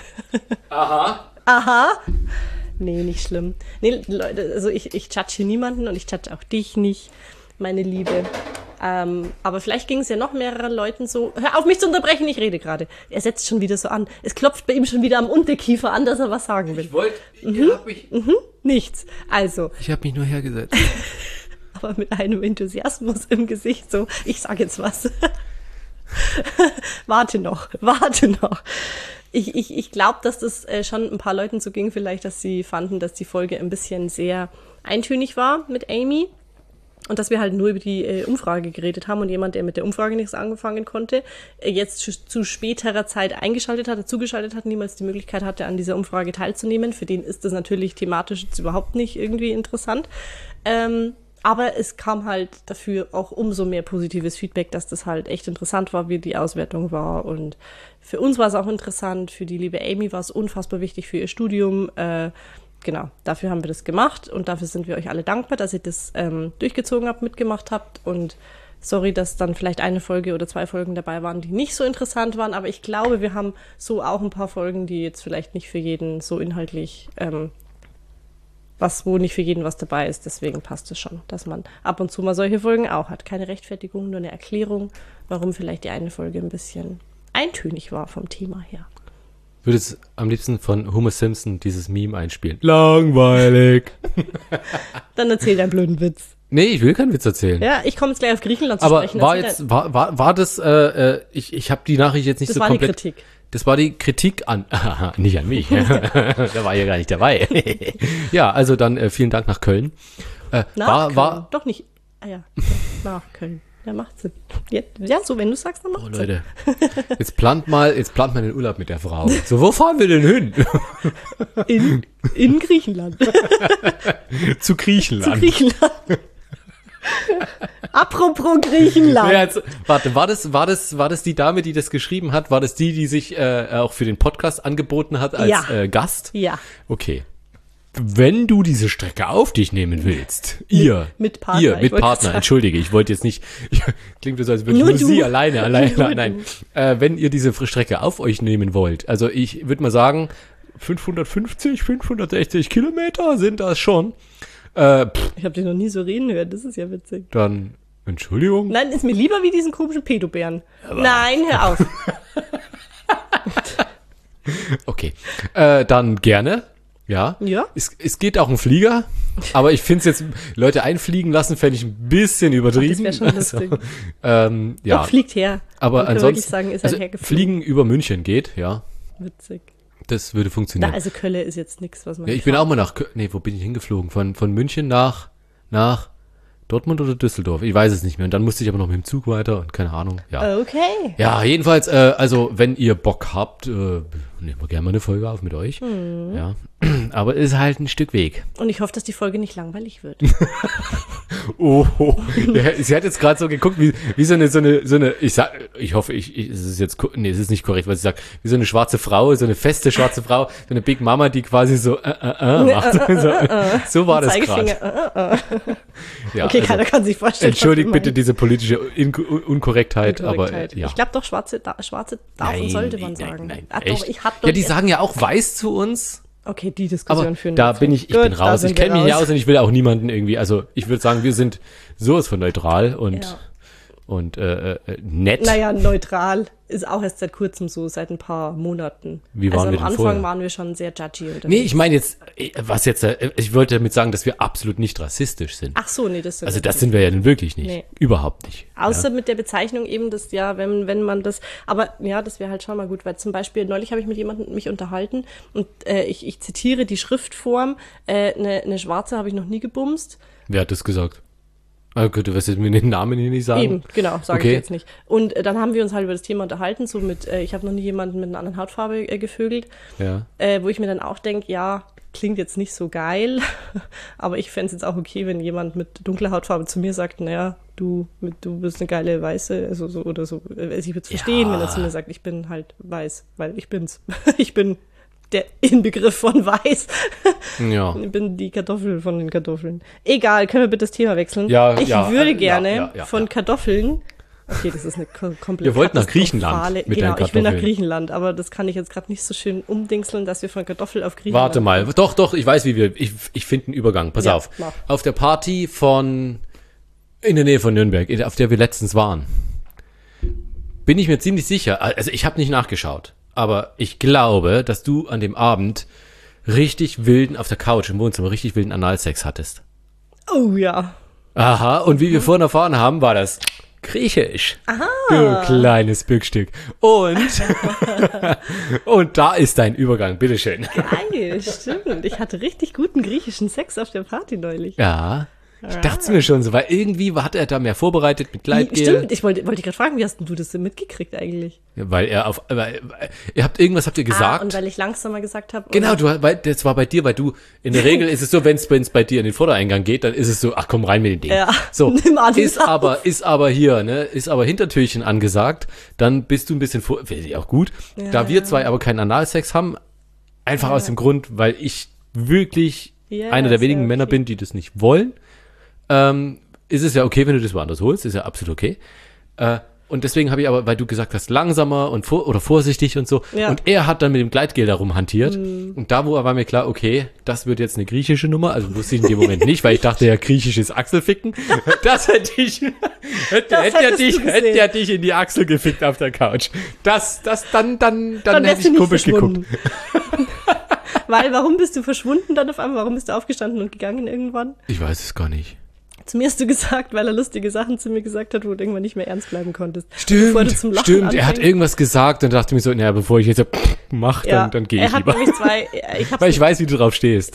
Aha. Aha. Nee, nicht schlimm. Nee, Leute, also ich, ich judge hier niemanden und ich judge auch dich nicht, meine Liebe. Ähm, aber vielleicht ging es ja noch mehreren Leuten so. Hör auf, mich zu unterbrechen, ich rede gerade. Er setzt schon wieder so an. Es klopft bei ihm schon wieder am Unterkiefer an, dass er was sagen will. Ich wollte, ich hab mich, Mhm, nichts. Also, ich habe mich nur hergesetzt. aber mit einem Enthusiasmus im Gesicht, so, ich sag jetzt was. Warte noch, warte noch. Ich, ich, ich glaube, dass das äh, schon ein paar Leuten so ging, vielleicht, dass sie fanden, dass die Folge ein bisschen sehr eintönig war mit Amy. Und dass wir halt nur über die äh, Umfrage geredet haben und jemand, der mit der Umfrage nichts angefangen konnte, äh, jetzt zu, zu späterer Zeit eingeschaltet hat, dazugeschaltet hat, niemals die Möglichkeit hatte, an dieser Umfrage teilzunehmen. Für den ist das natürlich thematisch jetzt überhaupt nicht irgendwie interessant. Ähm, aber es kam halt dafür auch umso mehr positives Feedback, dass das halt echt interessant war, wie die Auswertung war. Und für uns war es auch interessant, für die liebe Amy war es unfassbar wichtig für ihr Studium. Äh, Genau, dafür haben wir das gemacht und dafür sind wir euch alle dankbar, dass ihr das ähm, durchgezogen habt, mitgemacht habt und sorry, dass dann vielleicht eine Folge oder zwei Folgen dabei waren, die nicht so interessant waren, aber ich glaube, wir haben so auch ein paar Folgen, die jetzt vielleicht nicht für jeden so inhaltlich, ähm, was, wo nicht für jeden was dabei ist, deswegen passt es schon, dass man ab und zu mal solche Folgen auch hat. Keine Rechtfertigung, nur eine Erklärung, warum vielleicht die eine Folge ein bisschen eintönig war vom Thema her. Würde es am liebsten von Homer Simpson dieses Meme einspielen. Langweilig. Dann erzähl deinen blöden Witz. Nee, ich will keinen Witz erzählen. Ja, ich komme jetzt gleich auf Griechenland zu Aber sprechen. war Erzähl jetzt, war, war, war das, äh, äh, ich, ich habe die Nachricht jetzt nicht Das so war die komplett. Kritik. Das war die Kritik an, aha, nicht an mich. Da war ja gar nicht dabei. Ja, also dann äh, vielen Dank nach Köln. Äh, Nach war, Köln. war, Doch nicht. Ah ja, nach Köln. Ja, macht Sinn. Ja, ja, so, wenn du sagst, dann macht oh Sinn. Leute, jetzt plant mal, jetzt plant mal den Urlaub mit der Frau. So, wo fahren wir denn hin? In, in Griechenland. Zu Zu Griechenland. Griechenland. Apropos Griechenland. Ja, jetzt, warte, war das, war das, war das die Dame, die das geschrieben hat? War das die, die sich äh, auch für den Podcast angeboten hat als Ja. äh, Gast? Ja. Okay. wenn du diese Strecke auf dich nehmen willst, ihr, mit Partner, ihr, ich mit wollte Partner, sagen. entschuldige, ich wollte jetzt nicht, ich, klingt so, als würde ich Nur nur du. sie alleine, alleine, Nur nein, nein, äh, wenn ihr diese Strecke auf euch nehmen wollt, also ich würde mal sagen, fünfhundertfünfzig, fünfhundertsechzig Kilometer sind das schon, äh, pff, Ich habe dich noch nie so reden hören, das ist ja witzig. dann, Entschuldigung. Nein, ist mir lieber wie diesen komischen Pedobären. Nein, hör auf. Okay, äh, dann gerne, ja. Ja. Es, es geht auch um Flieger, aber ich finde es jetzt, Leute einfliegen lassen, fände ich ein bisschen übertrieben. Das wäre schon lustig. Also, ähm, ja, Doch, fliegt her. aber Man kann ansonsten, wirklich sagen, ist also halt hergeflogen. Fliegen über München geht, ja, Witzig. das würde funktionieren. Na, also Kölle ist jetzt nichts, was man... ja, ich bin auch mal nach, Kö- nee, wo bin ich hingeflogen? Von, von München nach, nach Dortmund oder Düsseldorf? Ich weiß es nicht mehr. Und dann musste ich aber noch mit dem Zug weiter und keine Ahnung, ja. Okay. Ja, jedenfalls, äh, also wenn ihr Bock habt, äh, nehmen wir gerne mal eine Folge auf mit euch. Mhm. Ja, aber es ist halt ein Stück Weg. Und ich hoffe, dass die Folge nicht langweilig wird. Oh, oh. Ja, sie hat jetzt gerade so geguckt, wie, wie so eine, so eine, so eine, ich sag, ich hoffe, ich, ich es ist jetzt, ko- nee, es ist nicht korrekt, was ich sag, wie so eine schwarze Frau, so eine feste schwarze Frau, so eine Big Mama, die quasi so, äh, äh, äh, macht. So, so war das gerade. Zeigefinger. Äh, äh. Ja, Okay, also, keiner kann sich vorstellen. entschuldigt was bitte ich diese politische In Un Unkorrektheit, meine. aber Korrektheit. äh, ja. Ich glaube doch, Schwarze, da, Schwarze darf und sollte man nein, sagen. Nein, Ah, doch, echt? ich hab doch Ja, die jetzt- sagen ja auch weiß zu uns. Okay, die Diskussion Aber führen wir da jetzt bin nicht. ich, ich Gut, bin da raus. sind Ich kenne wir mich hier raus. aus und ich will auch niemanden irgendwie, also ich würde sagen, wir sind sowas von neutral und, Ja. und äh, äh, nett. Naja, neutral ist auch erst seit kurzem so, seit ein paar Monaten. Wie waren also wir am denn Anfang vorher? waren wir schon sehr judgy unterwegs. Nee, ich meine jetzt, äh, was jetzt, äh, ich wollte damit sagen, dass wir absolut nicht rassistisch sind. Ach so, nee, das sind Also wir das nicht. sind wir ja nun wirklich nicht. Nee. Überhaupt nicht. Außer ja. mit der Bezeichnung eben, dass ja, wenn, wenn man das, aber ja, das wäre halt schon mal gut, weil zum Beispiel neulich habe ich mit jemandem mich unterhalten und äh, ich, ich zitiere die Schriftform, äh, eine, eine Schwarze habe ich noch nie gebumst. Wer hat das gesagt? Ah, gut, du wirst jetzt mir den Namen hier nicht sagen. Eben, genau, sage Okay. ich jetzt nicht. Und äh, dann haben wir uns halt über das Thema unterhalten, so mit, äh, ich habe noch nie jemanden mit einer anderen Hautfarbe äh, gevögelt, Ja. äh, wo ich mir dann auch denke, ja, klingt jetzt nicht so geil, aber ich fände es jetzt auch okay, wenn jemand mit dunkler Hautfarbe zu mir sagt, naja, du, mit, du bist eine geile Weiße, also so oder so. Also ich würde es verstehen, Ja. wenn er zu mir sagt, ich bin halt weiß, weil ich bin's. Ich bin der Inbegriff von weiß. Ja. Ich bin die Kartoffel von den Kartoffeln. Egal, können wir bitte das Thema wechseln? Ja, ich ja, würde äh, gerne ja, ja, ja, von ja. Kartoffeln. Okay, das ist eine ko- komplett. Wir wollten nach katastrophale- Griechenland mit Genau, deinen ich will nach Kartoffeln. Griechenland, aber das kann ich jetzt gerade nicht so schön umdingseln, dass wir von Kartoffel auf Griechenland. Warte mal. Doch, doch, ich weiß, wie wir, ich, ich finde einen Übergang. Pass Ja, auf. mach. Auf der Party von, in der Nähe von Nürnberg, in- auf der wir letztens waren, bin ich mir ziemlich sicher, also ich habe nicht nachgeschaut, aber ich glaube, dass du an dem Abend richtig wilden, auf der Couch im Wohnzimmer, richtig wilden Analsex hattest. Oh ja. Aha, und wie wir vorhin erfahren haben, war das griechisch. Aha. Du kleines Bückstück. Und, und da ist dein Übergang, bitteschön. Geil, stimmt. Ich hatte richtig guten griechischen Sex auf der Party neulich. Ja, ich dachte mir schon so, weil irgendwie hat er da mehr vorbereitet mit Gleitgel. Stimmt, ich wollte, wollte dich gerade fragen, wie hast denn du das denn mitgekriegt eigentlich? Ja, weil er auf, weil, weil, ihr habt irgendwas habt ihr Ah, gesagt. und weil ich langsamer gesagt habe. Genau, du, weil, das war bei dir, weil du, in der Regel ist es so, wenn es bei dir in den Vordereingang geht, dann ist es so, ach komm rein mit dem Ding. Ja, So, nimm alles ist auf. aber, ist aber hier, ne, ist aber Hintertürchen angesagt, dann bist du ein bisschen vor, finde ich auch gut. Ja, da wir ja. zwei aber keinen Analsex haben, einfach aus dem Grund, weil ich wirklich Ja, einer der ist ja wenigen okay. Männer bin, die das nicht wollen, ähm, ist es ja okay, wenn du das woanders holst, ist ja absolut okay. Äh, und deswegen habe ich aber, weil du gesagt hast, langsamer und vor, oder vorsichtig und so. Ja. Und er hat dann mit dem Gleitgel darum hantiert. Und da wo war mir klar, okay, das wird jetzt eine griechische Nummer. Also wusste ich in dem Moment nicht, weil ich dachte ja, griechisches Achselficken. Das hätte ich, hätte, Das hätte, er hättest dich, du gesehen. hätte er dich in die Achsel gefickt auf der Couch. Das, das, dann, dann, dann, Dann hätte wärst du ich nicht komisch geguckt. verschwunden. Weil, warum bist du verschwunden dann auf einmal? Warum bist du aufgestanden und gegangen irgendwann? Ich weiß es gar nicht. Zu mir hast du gesagt, weil er lustige Sachen zu mir gesagt hat, wo du irgendwann nicht mehr ernst bleiben konntest. Bevor du Stimmt, zum Lachen stimmt. Er hat anfängst. irgendwas gesagt und dachte mir so, naja, bevor ich jetzt so mach, dann, Ja, dann gehe er ich hat lieber. nämlich zwei, ich hab's Weil ich weiß, wie du drauf stehst.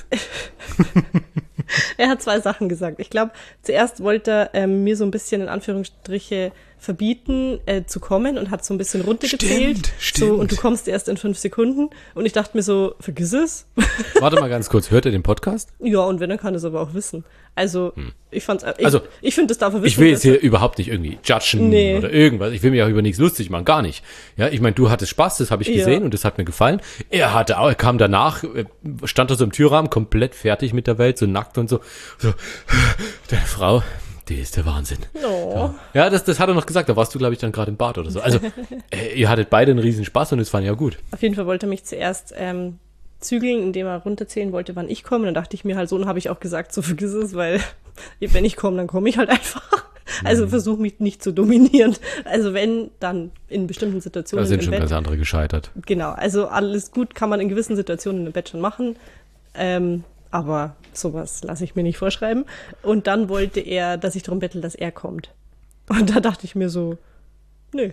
Er hat zwei Sachen gesagt. Ich glaube, zuerst wollte er ähm, mir so ein bisschen in Anführungsstriche verbieten, äh, zu kommen und hat so ein bisschen runtergezählt. Stimmt, stimmt. So, und du kommst erst in fünf Sekunden. Und ich dachte mir so, vergiss es. Warte mal ganz kurz, hört ihr den Podcast? Ja, und wenn, dann kann es aber auch wissen. Also, hm. ich fand's, ich, also, ich finde, das darf er wissen. Ich will jetzt hier überhaupt nicht irgendwie judgen nee. oder irgendwas. Ich will mir auch über nichts lustig machen, gar nicht. Ja, ich meine, du hattest Spaß, das habe ich gesehen ja. und das hat mir gefallen. Er hatte auch, er kam danach, stand da so im Türrahmen, komplett fertig mit der Welt, so nackt und so. So, deine Frau, die ist der Wahnsinn. Oh. Ja, ja das, das hat er noch gesagt, da warst du, glaube ich, dann gerade im Bad oder so. Also, äh, ihr hattet beide einen riesen Spaß und es fand ja gut. Auf jeden Fall wollte er mich zuerst ähm, zügeln, indem er runterzählen wollte, wann ich komme. Und dann dachte ich mir halt so, und habe ich auch gesagt, so vergiss es, weil wenn ich komme, dann komme ich halt einfach. Also mhm. versuch mich nicht zu dominieren. Also wenn, dann in bestimmten Situationen Da sind im schon Bett. ganz andere gescheitert. Genau, also alles gut kann man in gewissen Situationen im Bett schon machen. Ähm, aber sowas lasse ich mir nicht vorschreiben. Und dann wollte er, dass ich darum bettel, dass er kommt. Und da dachte ich mir so, nö.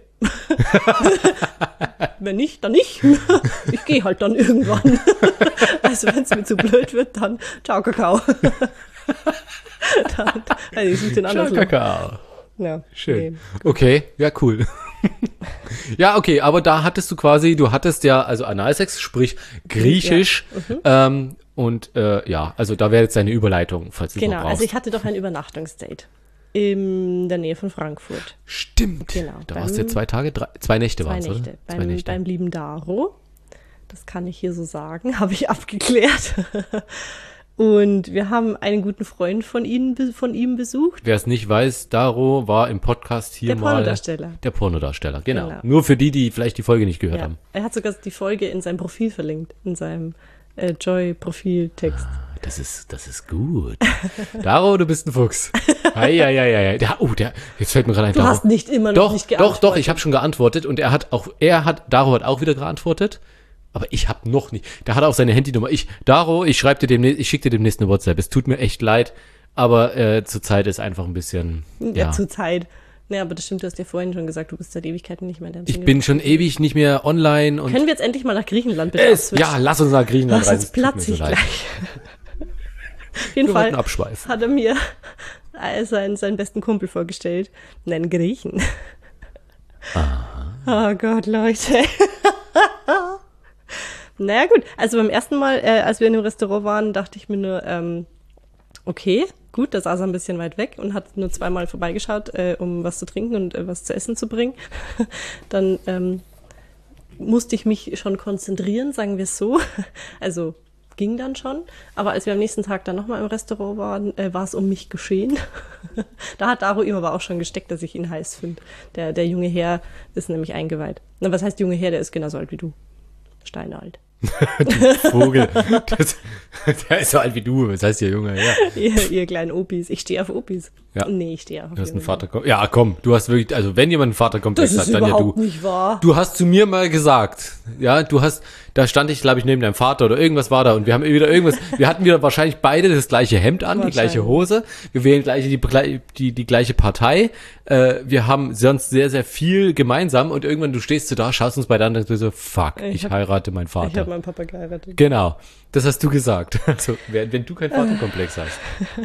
Wenn nicht, dann nicht. Ich gehe halt dann irgendwann. Also wenn es mir zu blöd wird, dann ciao, Kakao. dann, also ich suche den anderen. Ciao, Kakao. Ja, schön. Nee. Okay, ja, cool. Ja, okay, aber da hattest du quasi, du hattest ja, also Analsex, sprich Griechisch, ja. mhm. ähm, und äh, ja, also da wäre jetzt deine Überleitung, falls du es noch brauchst. Genau, also ich hatte doch ein Übernachtungsdate in der Nähe von Frankfurt. Stimmt, genau, da warst du ja zwei Tage, drei, zwei Nächte waren es, oder? Beim, zwei Nächte. Beim lieben Daro, das kann ich hier so sagen, habe ich abgeklärt. Und wir haben einen guten Freund von, ihnen, von ihm besucht. Wer es nicht weiß, Daro war im Podcast hier der mal Pornodarsteller. Der Pornodarsteller, genau. genau. Nur für die, die vielleicht die Folge nicht gehört ja. haben. Er hat sogar die Folge in seinem Profil verlinkt, in seinem äh, Joy-Profiltext. Das ist, das ist gut. Daro, du bist ein Fuchs. Eieieiei. Der, oh, der, jetzt fällt mir gerade ein. Du Daro. hast nicht immer noch doch, nicht geantwortet. Doch, doch, ich habe schon geantwortet und er hat auch, er hat, Daro hat auch wieder geantwortet. Aber ich habe noch nicht. Da hat er auch seine Handynummer. Ich, Daro, ich schreibe dir demnächst, ich schicke dir demnächst eine WhatsApp. Es tut mir echt leid, aber äh, zurzeit ist einfach ein bisschen. Ja, ja zurzeit. Naja, aber das stimmt, du hast ja vorhin schon gesagt, du bist seit Ewigkeiten nicht mehr in der Ich bin schon ewig nicht mehr online. Und können wir jetzt endlich mal nach Griechenland bitte es, Ja, lass uns nach Griechenland rein. Sonst platze ich gleich. Auf jeden Fall hat er mir seinen, seinen besten Kumpel vorgestellt. Einen Griechen. Aha. Oh Gott, Leute. Naja gut, also beim ersten Mal, äh, als wir in dem Restaurant waren, dachte ich mir nur, ähm, okay, gut, da saß er ein bisschen weit weg und hat nur zweimal vorbeigeschaut, äh, um was zu trinken und äh, was zu essen zu bringen. Dann ähm, musste ich mich schon konzentrieren, sagen wir es so. Also ging dann schon. Aber als wir am nächsten Tag dann nochmal im Restaurant waren, äh, war es um mich geschehen. Da hat Daro ihm aber auch schon gesteckt, dass ich ihn heiß finde. Der, der junge Herr ist nämlich eingeweiht. Na, was heißt junge Herr? Der ist genauso alt wie du. Steinalt. Du Vogel. Das, der ist so alt wie du. Was heißt der Junge? Ja. ihr, ihr kleinen Opis. Ich stehe auf Opis. Ja. Nee, ich stehe auf Du hast einen Vater. Ja, komm. Du hast wirklich, also wenn jemand einen Vaterkomplex hat, dann ja du. Das ist überhaupt nicht wahr. Du hast zu mir mal gesagt, ja, du hast, da stand ich, glaube ich, neben deinem Vater oder irgendwas war da und wir haben wieder irgendwas, wir hatten wieder wahrscheinlich beide das gleiche Hemd an, die gleiche Hose, wir wählen gleiche, die, die, die gleiche Partei, äh, wir haben sonst sehr, sehr viel gemeinsam und irgendwann du stehst du da, schaust uns beide an und denkst so, fuck, ich, ich hab, heirate meinen Vater. Ich habe meinen Papa geheiratet. Genau, das hast du gesagt. Also, wenn, wenn du keinen Vaterkomplex hast.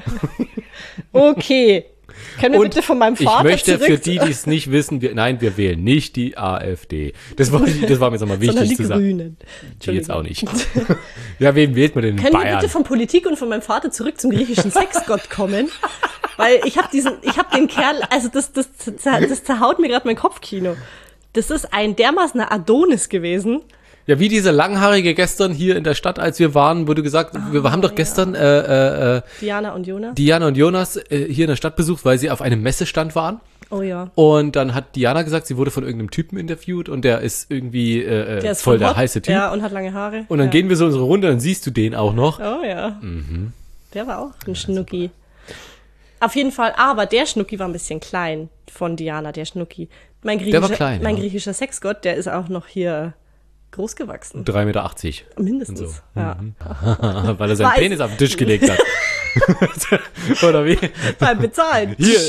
Okay. Können wir und bitte von meinem Vater ich möchte zurück für die, die es nicht wissen, wir, nein, wir wählen nicht die AfD. Das war, das war mir jetzt nochmal wichtig Sondern die zu sagen. Grünen. Die jetzt auch nicht. Ja, wen wählt man denn in Können Bayern? wir bitte von Politik und von meinem Vater zurück zum griechischen Sexgott kommen? Weil ich habe diesen, ich habe den Kerl, also das, das, das zerhaut mir gerade mein Kopfkino. Das ist ein dermaßener Adonis gewesen. Ja, wie diese Langhaarige gestern hier in der Stadt, als wir waren, wurde gesagt, oh, wir haben doch gestern ja. äh, äh, Diana und Jonas. Diana und Jonas äh, hier in der Stadt besucht, weil sie auf einem Messestand waren. Oh ja. Und dann hat Diana gesagt, sie wurde von irgendeinem Typen interviewt und der ist irgendwie äh, der ist voll der hot, heiße Typ. Ja, und hat lange Haare. Und dann ja. gehen wir so unsere Runde, dann siehst du den auch noch. Oh ja. Mhm. Der war auch ein Schnucki. Auf jeden Fall, aber der Schnucki war ein bisschen klein von Diana, der Schnucki. Mein griechischer, der war klein, mein ja. griechischer Sexgott, der ist auch noch hier groß gewachsen. drei Meter achtzig. Mindestens, so. ja. Mhm. Weil er seinen Weiß. Penis auf den Tisch gelegt hat. Oder wie? Beim Bezahlen. Hier.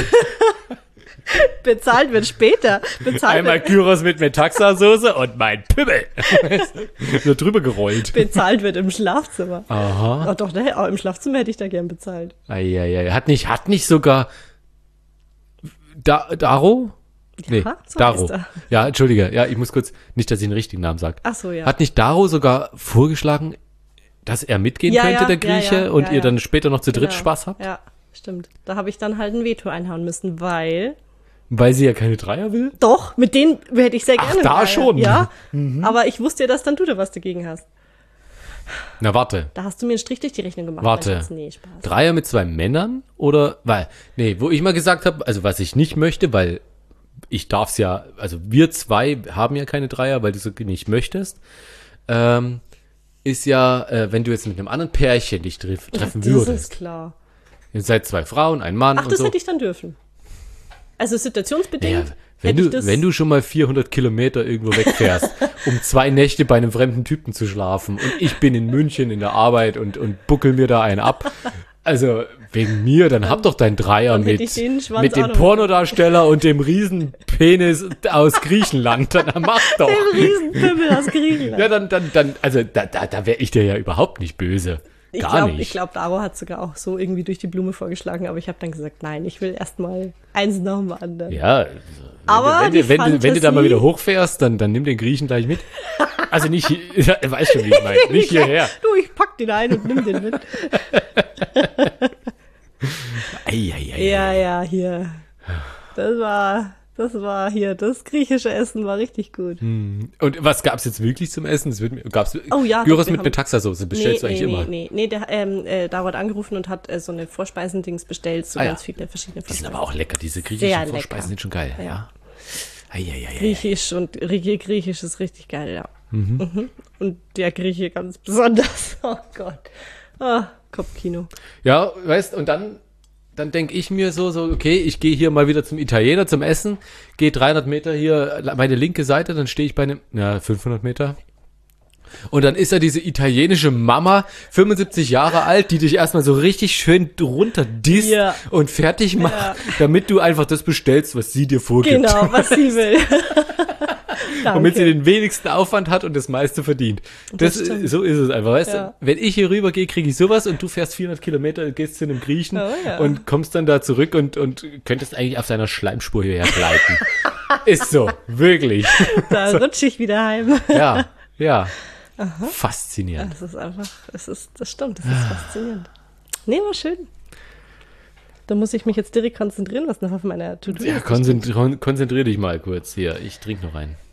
Bezahlt wird später. Bezahlt Einmal wird, Gyros mit Metaxa-Soße und mein Pimmel. So drüber gerollt. bezahlt wird im Schlafzimmer. Aha. Oh doch, ne, auch im Schlafzimmer hätte ich da gern bezahlt. Eieiei. Hat nicht, hat nicht sogar da, Daro Nee, Ja, so Daro. heißt er. Ja, entschuldige. Ja, ich muss kurz, nicht, dass ich den richtigen Namen sage. Ach so, ja. Hat nicht Daro sogar vorgeschlagen, dass er mitgehen Ja, könnte, ja, der Grieche, ja, ja, und ja, ihr ja. dann später noch zu dritt Genau. Spaß habt? Ja, stimmt. Da habe ich dann halt ein Veto einhauen müssen, weil Weil sie ja keine Dreier will? doch, mit denen hätte ich sehr Ach, gerne. da Dreier. schon. Ja, aber ich wusste ja, dass dann du da was dagegen hast. Na, warte. Da hast du mir einen Strich durch die Rechnung gemacht. Warte. mein Schatz. Nee, Spaß. Dreier mit zwei Männern? Oder, weil, nee, wo ich mal gesagt habe, also was ich nicht möchte, weil ich darf's ja, also wir zwei haben ja keine Dreier, weil du so nicht möchtest, ähm, ist ja, äh, wenn du jetzt mit einem anderen Pärchen dich treff, treffen Das würdest. ist klar. Ihr seid zwei Frauen, ein Mann Ach, und das so. hätte ich dann dürfen. Also situationsbedingt Naja, wenn hätte du, ich das... wenn du schon mal vierhundert Kilometer irgendwo wegfährst, um zwei Nächte bei einem fremden Typen zu schlafen und ich bin in München in der Arbeit und, und buckel mir da einen ab, also wegen mir, dann hab doch dein Dreier Dann hätte mit, ich den Schwanz mit auch dem noch. Pornodarsteller und dem Riesenpenis aus Griechenland, dann mach doch. Ein Riesenpimmel aus Griechenland. Ja, dann, dann, dann, also da, da, da wäre ich dir ja überhaupt nicht böse. Ich Gar glaube, nicht. ich glaub, Daro hat sogar auch so irgendwie durch die Blume vorgeschlagen, aber ich habe dann gesagt, nein, ich will erstmal eins nach dem anderen. Ja, also, Aber wenn, die du, wenn, du, wenn du da mal Fantasie- wieder hochfährst, dann, dann nimm den Griechen gleich mit. Also nicht, hier- weißt schon, wie ich meine, nicht hierher. Du, ich pack den ein und nimm den mit. Ei, ei, ei, Ja, ei. ja, hier. Das war, das war hier, das griechische Essen war richtig gut. Und was gab's jetzt wirklich zum Essen? Das wird mir, gab's Oh ja, Gyros wir mit haben- Metaxa-Soße, bestellst du eigentlich nee, immer. Nee, nee, nee, der ähm, äh, Daro hat angerufen und hat äh, so eine Vorspeisendings bestellt, so Ah, ganz ja. viele verschiedene Die sind Vorspeisen. aber auch lecker, diese griechischen Sehr lecker. Vorspeisen sind schon geil. Ja. Ja. Ei, ei, ei, ei. Griechisch und Rie- Griechisch ist richtig geil, ja. Mhm. Und der Grieche ganz besonders. Oh Gott. Ah, Kopfkino. Ja, weißt, und dann, dann denke ich mir so, so, okay, ich gehe hier mal wieder zum Italiener zum Essen, gehe dreihundert Meter hier meine linke Seite, dann stehe ich bei einem, ja, fünfhundert Meter. Und dann ist da diese italienische Mama, fünfundsiebzig Jahre alt, die dich erstmal so richtig schön runter disst Ja. und fertig macht, Ja. damit du einfach das bestellst, was sie dir vorgibt. Genau, was sie will. Danke. Damit sie den wenigsten Aufwand hat und das meiste verdient. Das, Das stimmt. so ist es einfach, weißt Ja. du? Wenn ich hier rüber gehe, kriege ich sowas und du fährst vierhundert Kilometer, gehst zu einem Griechen Oh ja. und kommst dann da zurück und, und könntest eigentlich auf seiner Schleimspur hierher gleiten. Ist so, wirklich. Da rutsche ich wieder heim. Ja, ja. Faszinierend. Das ist einfach, es ist, das stimmt, das ist faszinierend. Nee, war schön. Da muss ich mich jetzt direkt konzentrieren, was noch auf meiner To-Do Ja, ist. konzentri konzentrier dich mal kurz hier. Ich trinke noch einen.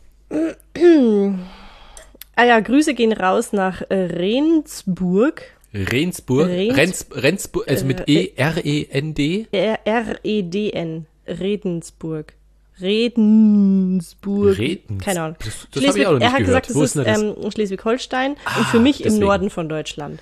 Ah ja, Grüße gehen raus nach äh, Rendsburg. Rendsburg, Rens- Rens, Rendsburg, also mit E, R E N D. R- R-E-D-N. Redensburg. Redensburg. Redens- Keine Ahnung. Das- das hab ich auch noch er nicht hat gehört. gesagt, Wo das ist ist denn das? ähm, Schleswig-Holstein und Ah, für mich deswegen. im Norden von Deutschland.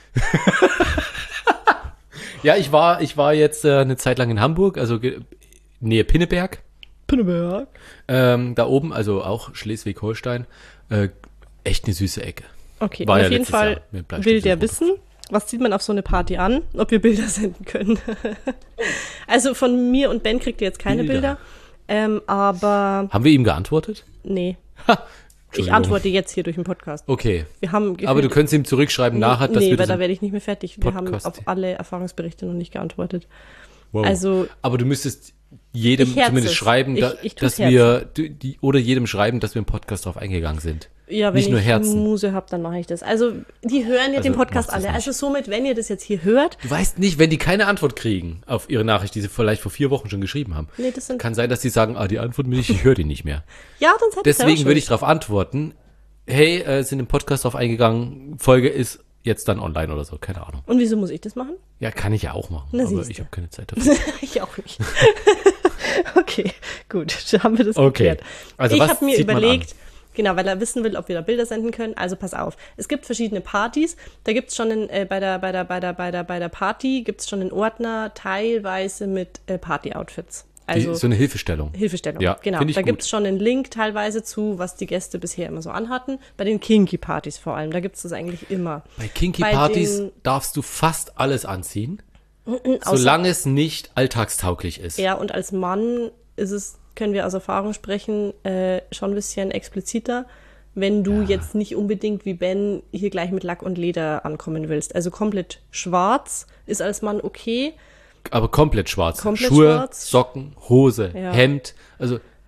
Ja, ich war, ich war jetzt äh, eine Zeit lang in Hamburg, also ge- Nähe Pinneberg. Pinneberg. Ähm, da oben, also auch Schleswig-Holstein. Äh, echt eine süße Ecke. Okay, War und ja auf jeden letztes Fall Jahr mit Bleistift will der und wissen, was zieht man auf so eine Party an, ob wir Bilder senden können. Also von mir und Ben kriegt ihr jetzt keine Bilder. Bilder. Ähm, aber Haben wir ihm geantwortet? nee, Ha, ich Entschuldigung. antworte jetzt hier durch den Podcast. Okay. Wir haben Aber du könntest ihm zurückschreiben nachher, dass nee, wir weil das... da werde ich nicht mehr fertig. Wir haben Podcast- auf alle Erfahrungsberichte noch nicht geantwortet. Wow. also- aber du müsstest jedem Ich herze zumindest es. schreiben, da, Ich- ich tu's dass wir, du- die, oder jedem schreiben, dass wir im Podcast drauf eingegangen sind. Ja, wenn Nicht nur ich Herzen. Muse habe, dann mache ich das. Also die hören ja Also den Podcast macht es alle. nicht. Also somit, wenn ihr das jetzt hier hört, Du weißt nicht, wenn die keine Antwort kriegen auf ihre Nachricht, die sie vielleicht vor vier Wochen schon geschrieben haben. nee, das sind Kann sein, dass die sagen, ah, die antworten mir nicht, ich höre die nicht mehr. ja, dann seid ihr selber Deswegen würde schuld. ich darauf antworten, hey, äh, sind im Podcast drauf eingegangen, Folge ist jetzt dann online oder so, keine Ahnung. Und wieso muss ich das machen? Ja, kann ich ja auch machen, Na, aber siehste. ich habe keine Zeit dafür. Ich auch nicht. Okay, gut, schon haben wir das Okay. geklärt. Also ich was habe mir zieht man überlegt, genau, weil er wissen will, ob wir da Bilder senden können. Also pass auf, es gibt verschiedene Partys. Da gibt's schon einen, äh, bei der bei der bei der bei der bei der Party gibt's schon einen Ordner teilweise mit äh, Party-Outfits. Also die, so eine Hilfestellung. Hilfestellung. Ja, genau. find ich Da gut. gibt's schon einen Link teilweise zu, was die Gäste bisher immer so anhatten. Bei den Kinky-Partys vor allem, da gibt's das eigentlich immer. Bei Kinky bei Partys den- darfst du fast alles anziehen, Außer- solange es nicht alltagstauglich ist. Ja, und als Mann ist es, können wir aus Erfahrung sprechen, äh, schon ein bisschen expliziter, wenn du jetzt nicht unbedingt wie Ben hier gleich mit Lack und Leder ankommen willst. Also komplett schwarz ist als Mann okay. Aber komplett schwarz. Komplett Schuhe, schwarz. Socken, Hose, Ja. Hemd, also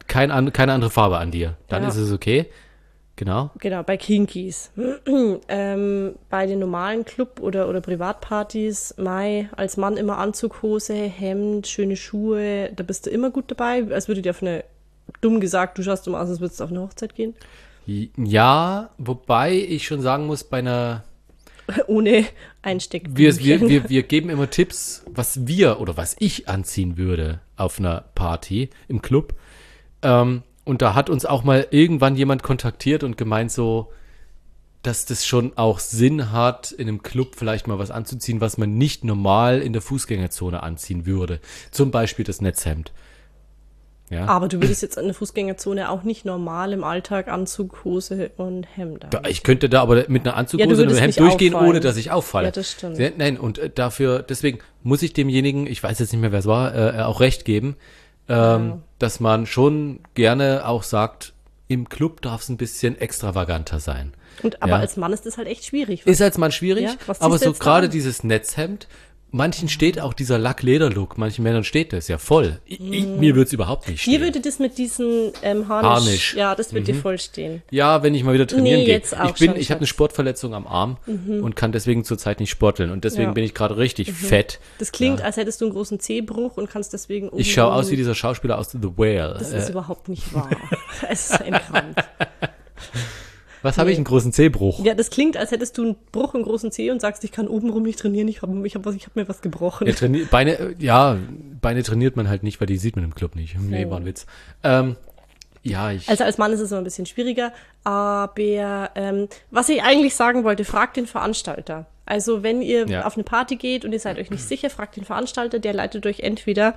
kein an, keine andere Farbe an dir. Dann Ja. ist es okay. Genau. Genau, bei Kinkies. ähm, bei den normalen Club- oder, oder Privatpartys, Mai, als Mann immer Anzug, Hose, Hemd, schöne Schuhe, da bist du immer gut dabei. Als würde dir auf eine, dumm gesagt, du schaust immer aus, als würdest du auf eine Hochzeit gehen. Ja, wobei ich schon sagen muss, bei einer Ohne Einsteck. Wir, wir, wir, wir geben immer Tipps, was wir oder was ich anziehen würde auf einer Party im Club. Ähm, und da hat uns auch mal irgendwann jemand kontaktiert und gemeint so, dass das schon auch Sinn hat, in einem Club vielleicht mal was anzuziehen, was man nicht normal in der Fußgängerzone anziehen würde. Zum Beispiel das Netzhemd. Ja. Aber du würdest jetzt in der Fußgängerzone auch nicht normal im Alltag Anzug, Hose und Hemd Da, anziehen. ich könnte da aber mit einer Anzughose Ja, du und einem würdest Hemd nicht durchgehen, auffallen. ohne dass ich auffalle. Ja, das stimmt. Ja, nein, und äh, dafür, deswegen muss ich demjenigen, ich weiß jetzt nicht mehr, wer es war, äh, auch recht geben, ähm, Ja. dass man schon gerne auch sagt, im Club darf es ein bisschen extravaganter sein. Und, aber Ja. als Mann ist das halt echt schwierig. Ist als Mann schwierig, Ja, was ziehst aber du so jetzt da gerade an? dieses Netzhemd, manchen steht auch dieser Lack-Leder-Look, manchen Männern steht das ja voll. Ich, ich, mir würde es überhaupt nicht stehen. Mir würde das mit diesen ähm, Harnisch, Harnisch. ja, das würde dir voll stehen. Ja, wenn ich mal wieder trainieren Nee, gehe. jetzt auch Ich bin, schon, ich habe eine Schatz. Sportverletzung am Arm und kann deswegen zurzeit nicht sporteln und deswegen Ja. bin ich gerade richtig fett. Das klingt, als hättest du einen großen Zehbruch und kannst deswegen Ich schaue oben- aus wie dieser Schauspieler aus The Whale. Das Äh, ist überhaupt nicht wahr. Es ist ein Krampf. was habe ich, einen großen Zehbruch? Ja, das klingt, als hättest du einen Bruch im großen Zeh und sagst, ich kann obenrum nicht trainieren, ich habe ich hab, was- ich hab mir was gebrochen. Ja, traini- Beine, äh, ja, Beine trainiert man halt nicht, weil die sieht man im Club nicht. Nee, Ja. war ein Witz. Ähm, ja, ich, Also als Mann ist es immer ein bisschen schwieriger, aber ähm, was ich eigentlich sagen wollte, fragt den Veranstalter. Also wenn ihr Ja. auf eine Party geht und ihr seid euch nicht sicher, fragt den Veranstalter, der leitet euch entweder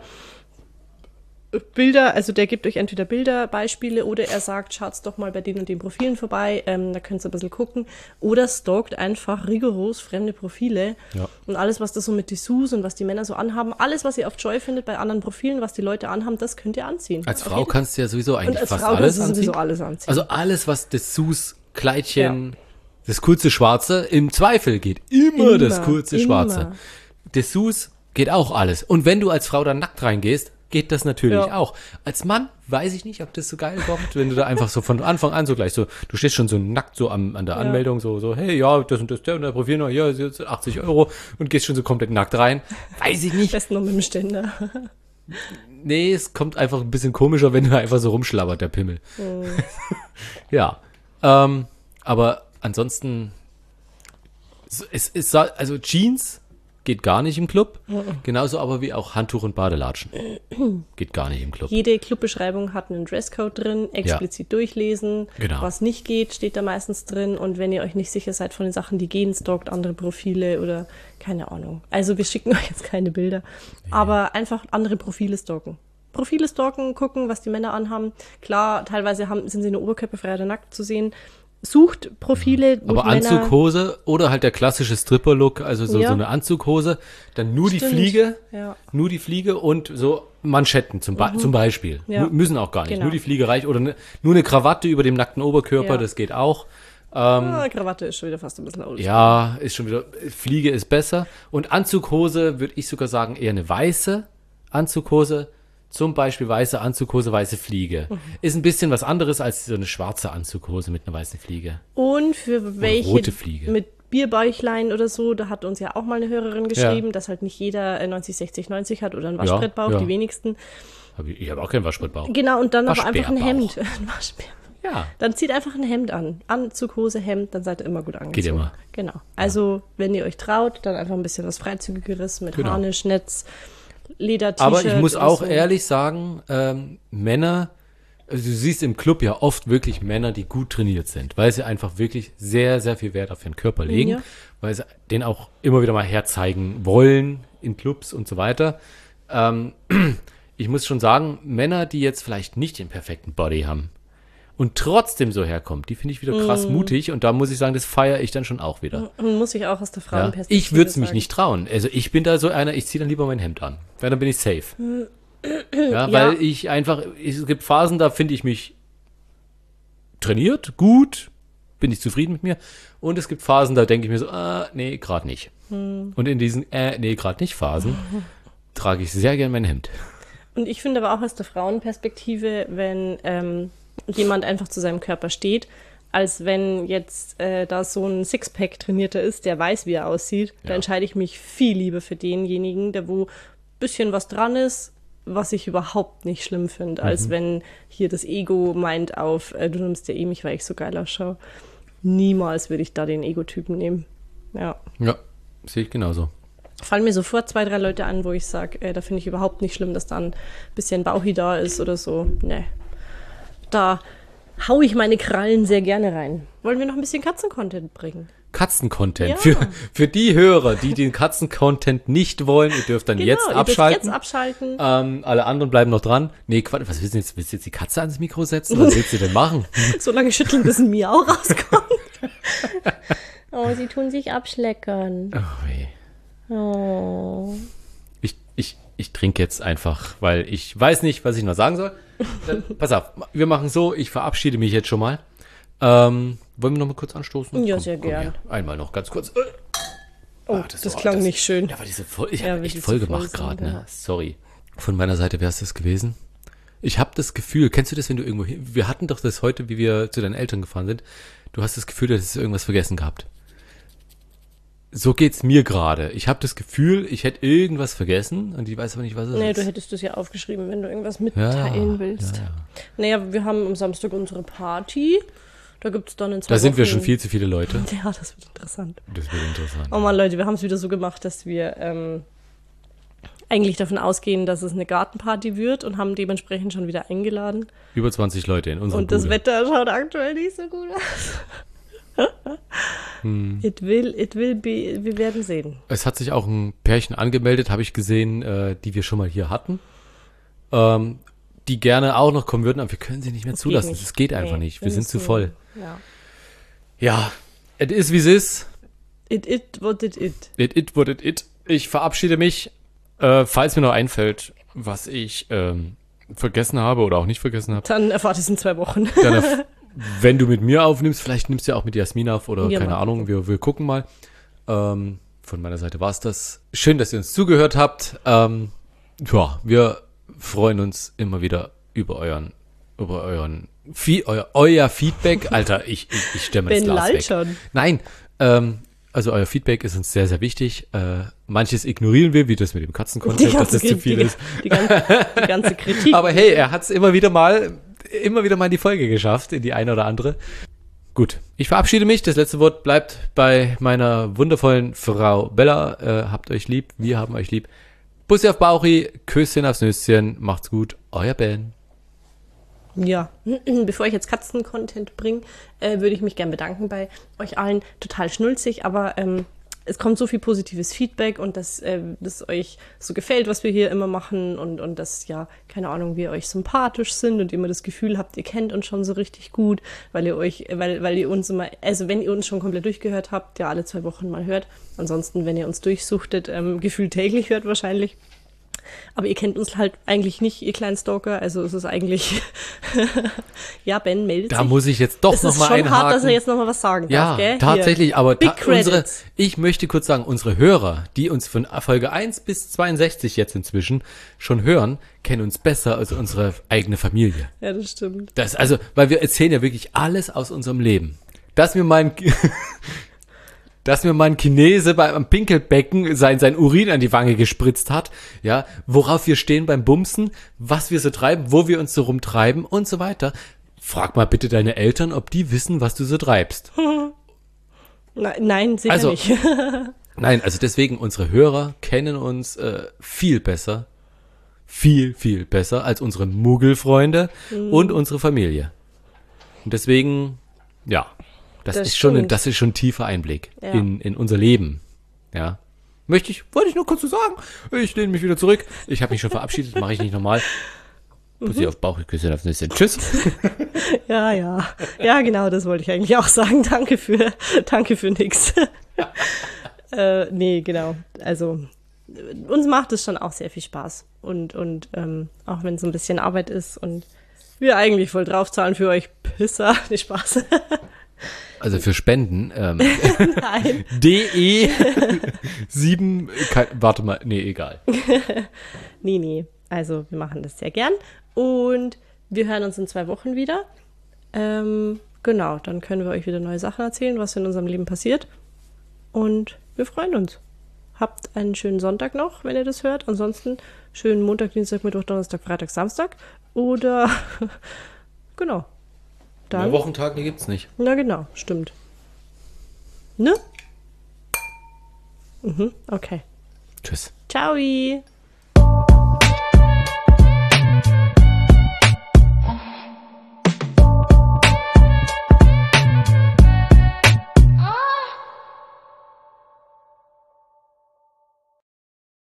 Bilder, also der gibt euch entweder Bilder, Beispiele oder er sagt, schaut's doch mal bei den und den Profilen vorbei, ähm, da könnt ihr ein bisschen gucken. Oder stalkt einfach rigoros fremde Profile Ja. und alles, was das so mit Dessous und was die Männer so anhaben, alles, was ihr auf Joy findet bei anderen Profilen, was die Leute anhaben, das könnt ihr anziehen. als Auf Frau jeden- kannst du ja sowieso und eigentlich als fast Frau alles kannst du anziehen. sowieso alles anziehen. Also alles, was Dessous, Kleidchen, das kurze Schwarze, im Zweifel geht immer, Immer, das kurze immer. Schwarze. Dessous geht auch alles. Und wenn du als Frau dann nackt reingehst, geht das natürlich Ja. auch. Als Mann weiß ich nicht, ob das so geil kommt, wenn du da einfach so von Anfang an so gleich so, du stehst schon so nackt so am, an der Ja. Anmeldung, so, so, hey, ja, das und das, der und der Profil noch, ja, ist jetzt achtzig Euro und gehst schon so komplett nackt rein. Weiß ich nicht. Besten noch mit dem Ständer. Nee, es kommt einfach ein bisschen komischer, wenn du einfach so rumschlabbert, der Pimmel. Ja, ähm, aber ansonsten, es, es ist, also Jeans geht gar nicht im Club, genauso aber wie auch Handtuch und Badelatschen. Geht gar nicht im Club. Jede Clubbeschreibung hat einen Dresscode drin, explizit durchlesen. Genau. Was nicht geht, steht da meistens drin. Und wenn ihr euch nicht sicher seid von den Sachen, die gehen, stalkt andere Profile oder keine Ahnung. Also wir schicken euch jetzt keine Bilder, aber einfach andere Profile stalken. Profile stalken, gucken, was die Männer anhaben. Klar, teilweise haben, sind sie nur oberkörperfrei oder nackt zu sehen. Sucht Profile, wo Aber die Männer... Anzughose oder halt der klassische Stripper-Look, also so, Ja. so eine Anzughose, dann nur die Stimmt. Fliege, Ja. nur die Fliege und so Manschetten zum, Be zum Beispiel. Ja. Mu- Müssen auch gar nicht, Genau. nur die Fliege reicht oder ne, nur eine Krawatte über dem nackten Oberkörper, Ja. das geht auch. Ah, Krawatte ist schon wieder fast ein bisschen old. Ja, ist schon wieder, Fliege ist besser. Und Anzughose würde ich sogar sagen, eher eine weiße Anzughose. Zum Beispiel weiße Anzughose, weiße Fliege. Mhm. Ist ein bisschen was anderes als so eine schwarze Anzughose mit einer weißen Fliege. Und für welche rote Fliege. mit Bierbäuchlein oder so, da hat uns ja auch mal eine Hörerin geschrieben, dass halt nicht jeder äh, neunzig, sechzig, neunzig hat oder einen Waschbrettbauch, ja. die wenigsten. Hab ich ich habe auch keinen Waschbrettbauch. Genau, und dann aber einfach ein Waschbärbauch. Hemd. Ein Waschbär. Ja. Dann zieht einfach ein Hemd an. Anzug, Hose, Hemd, dann seid ihr immer gut angezogen. immer. Genau. Also, wenn ihr euch traut, dann einfach ein bisschen was Freizügigeres mit Genau. Harnisch, Netz, Leder, T-Shirt. Aber ich muss oder auch so. ehrlich sagen, ähm, Männer, also du siehst im Club ja oft wirklich Männer, die gut trainiert sind, weil sie einfach wirklich sehr, sehr viel Wert auf ihren Körper legen, Ja. weil sie den auch immer wieder mal herzeigen wollen in Clubs und so weiter. Ähm, ich muss schon sagen, Männer, die jetzt vielleicht nicht den perfekten Body haben und trotzdem so herkommen, die finde ich wieder krass Mm. mutig und da muss ich sagen, das feiere ich dann schon auch wieder. Und muss ich auch aus der Ja. Frauenperspektive Ich würde es mich sagen. nicht trauen. Also ich bin da so einer, ich ziehe dann lieber mein Hemd an. Ja, dann bin ich safe. Ja, Ja. weil ich einfach, es gibt Phasen, da finde ich mich trainiert, gut, bin ich zufrieden mit mir. Und es gibt Phasen, da denke ich mir so, ah, nee, gerade nicht. Hm. Und in diesen, äh, nee, gerade nicht Phasen, trage ich sehr gern mein Hemd. Und ich finde aber auch aus der Frauenperspektive, wenn ähm, jemand einfach zu seinem Körper steht, als wenn jetzt äh, da so ein Sixpack trainierter ist, der weiß, wie er aussieht, ja. Da entscheide ich mich viel lieber für denjenigen, der wo ein bisschen was dran ist, was ich überhaupt nicht schlimm finde, mhm. als wenn hier das Ego meint auf, äh, du nimmst ja eh mich, weil ich so geil ausschaue. Niemals würde ich da den Ego-Typen nehmen. Ja. Ja, sehe ich genauso. Fallen mir sofort zwei, drei Leute an, wo ich sage, äh, da finde ich überhaupt nicht schlimm, dass da ein bisschen Bauchi da ist oder so. Nee. Da hau ich meine Krallen sehr gerne rein. Wollen wir noch ein bisschen Katzen-Content bringen? Katzen-Content. Ja. Für, für die Hörer, die den Katzen-Content nicht wollen, ihr dürft dann Genau, jetzt ihr abschalten. Dürft jetzt abschalten. Ähm, alle anderen bleiben noch dran. Nee, Quatsch, was willst du jetzt? Willst du jetzt die Katze ans Mikro setzen? Was willst du denn machen? So lange schütteln, bis ein Miau rauskommt. Oh, sie tun sich abschleckern. Oh, weh. Oh. Ich, ich, ich trinke jetzt einfach, weil ich weiß nicht, was ich noch sagen soll. Dann, pass auf, wir machen so, ich verabschiede mich jetzt schon mal. Ähm, wollen wir noch mal kurz anstoßen? Ja, komm, sehr komm gern. her. Einmal noch ganz kurz. Oh, ah, das, das klang das, nicht schön. Ja, aber diese Folge, ich Ja, habe echt wirklich voll zu gemacht voll gerade, sind, ne? ja. Sorry. Von meiner Seite wäre es das gewesen. Ich habe das Gefühl, kennst du das, wenn du irgendwo hin, wir hatten doch das heute, wie wir zu deinen Eltern gefahren sind, du hast das Gefühl, du hättest irgendwas vergessen gehabt. So geht's mir gerade. Ich habe das Gefühl, ich hätte irgendwas vergessen und ich weiß aber nicht, was es Nee, ist. du hättest das ja aufgeschrieben, wenn du irgendwas mitteilen ja, willst. Ja, ja. Naja, wir haben am Samstag unsere Party. Da gibt's dann in zwei Da sind Wochen, wir schon viel zu viele Leute. Ja, das wird interessant. Das wird interessant. Oh Mann, Leute, wir haben es wieder so gemacht, dass wir ähm, eigentlich davon ausgehen, dass es eine Gartenparty wird und haben dementsprechend schon wieder eingeladen. Über zwanzig Leute in unserem Und das Bude. Wetter schaut aktuell nicht so gut aus. hm. It will, it will be, wir werden sehen. Es hat sich auch ein Pärchen angemeldet, habe ich gesehen, äh, die wir schon mal hier hatten. Ähm, die gerne auch noch kommen würden, aber wir können sie nicht mehr Das zulassen. geht nicht. Das geht einfach Nee, nicht. Wir, wir sind zu müssen- voll. Ja. Ja, es ist wie es ist. It, it, what it, it. It, it, what it, it. Ich verabschiede mich. Äh, falls mir noch einfällt, was ich ähm, vergessen habe oder auch nicht vergessen habe, Dann erfahrt es in zwei Wochen. dann, erf- wenn du mit mir aufnimmst, vielleicht nimmst du ja auch mit Jasmin auf oder Ja, keine mal Ahnung, wir, wir gucken mal. Ähm, von meiner Seite war es das. Schön, dass ihr uns zugehört habt. Ähm, ja, wir freuen uns immer wieder über euren, über euren, Fie- euer, euer Feedback. Alter, ich, ich, ich stelle mir das Ben Glas lallt weg. schon. Nein, ähm, also euer Feedback ist uns sehr, sehr wichtig. Äh, manches ignorieren wir, wie das mit dem Die Katzencontent, dass ganze, das zu die, viel die, ist. die, ganze, die ganze Kritik. Aber hey, er hat es immer wieder mal, immer wieder mal in die Folge geschafft, in die eine oder andere. Gut, ich verabschiede mich. Das letzte Wort bleibt bei meiner wundervollen Frau Bella. Äh, habt euch lieb, wir haben euch lieb. Bussi auf Bauchi, Küsschen aufs Nüsschen, macht's gut, euer Ben. Ja, bevor ich jetzt Katzen-Content bringe, äh, würde ich mich gern bedanken bei euch allen. Total schnulzig, aber ähm, es kommt so viel positives Feedback und dass äh, das euch so gefällt, was wir hier immer machen und, und dass, ja, keine Ahnung, wir euch sympathisch sind und ihr immer das Gefühl habt, ihr kennt uns schon so richtig gut, weil ihr euch, weil, weil ihr uns immer, also wenn ihr uns schon komplett durchgehört habt, ja, alle zwei Wochen mal hört. Ansonsten, wenn ihr uns durchsuchtet, ähm, gefühlt täglich hört wahrscheinlich. Aber ihr kennt uns halt eigentlich nicht, ihr kleinen Stalker. Also es ist eigentlich, ja, Ben meldet Da sich. muss ich jetzt doch Es ist nochmal schon einhaken. hart, dass er jetzt nochmal was sagen Ja, darf, gell? tatsächlich, Hier. aber ta Big unsere, Credits. ich möchte kurz sagen, unsere Hörer, die uns von Folge eins bis zweiundsechzig jetzt inzwischen schon hören, kennen uns besser als unsere eigene Familie. Ja, das stimmt. Das, also, weil wir erzählen ja wirklich alles aus unserem Leben. Dass mir mein, dass mir mein Chinese beim Pinkelbecken sein, sein Urin an die Wange gespritzt hat, ja, worauf wir stehen beim Bumsen, was wir so treiben, wo wir uns so rumtreiben und so weiter. Frag mal bitte deine Eltern, ob die wissen, was du so treibst. Na, nein, sicher Also, nicht. Nein, also deswegen, unsere Hörer kennen uns äh, viel besser, viel, viel besser als unsere Muggelfreunde Mhm. und unsere Familie. Und deswegen, ja, das, Das ist schon, ein, stimmt. das ist schon ein tiefer Einblick Ja. in, in unser Leben. Ja, möchte ich, wollte ich nur kurz so sagen. Ich lehne mich wieder zurück. Ich habe mich schon verabschiedet, mache ich nicht nochmal. Bussi auf Bauch, ich küsse auf Nüsschen. Tschüss. Ja, ja. Ja, genau, das wollte ich eigentlich auch sagen. Danke für, danke für nix. äh, nee, genau. Also, äh, uns macht es schon auch sehr viel Spaß. Und, und ähm, auch wenn es ein bisschen Arbeit ist und wir eigentlich voll draufzahlen für euch Pisser. Nee, Spaß. Also für Spenden, ähm, Nein. D E sieben, kein, warte mal, nee, egal. Nee, nee. Also wir machen das sehr gern. Und wir hören uns in zwei Wochen wieder. Ähm, genau, dann können wir euch wieder neue Sachen erzählen, was in unserem Leben passiert. Und wir freuen uns. Habt einen schönen Sonntag noch, wenn ihr das hört. Ansonsten schönen Montag, Dienstag, Mittwoch, Donnerstag, Freitag, Samstag. Oder, genau. Dann, Mehr Wochentage gibt's nicht. Na genau, stimmt. Ne? Mhm, okay. Tschüss. Ciao.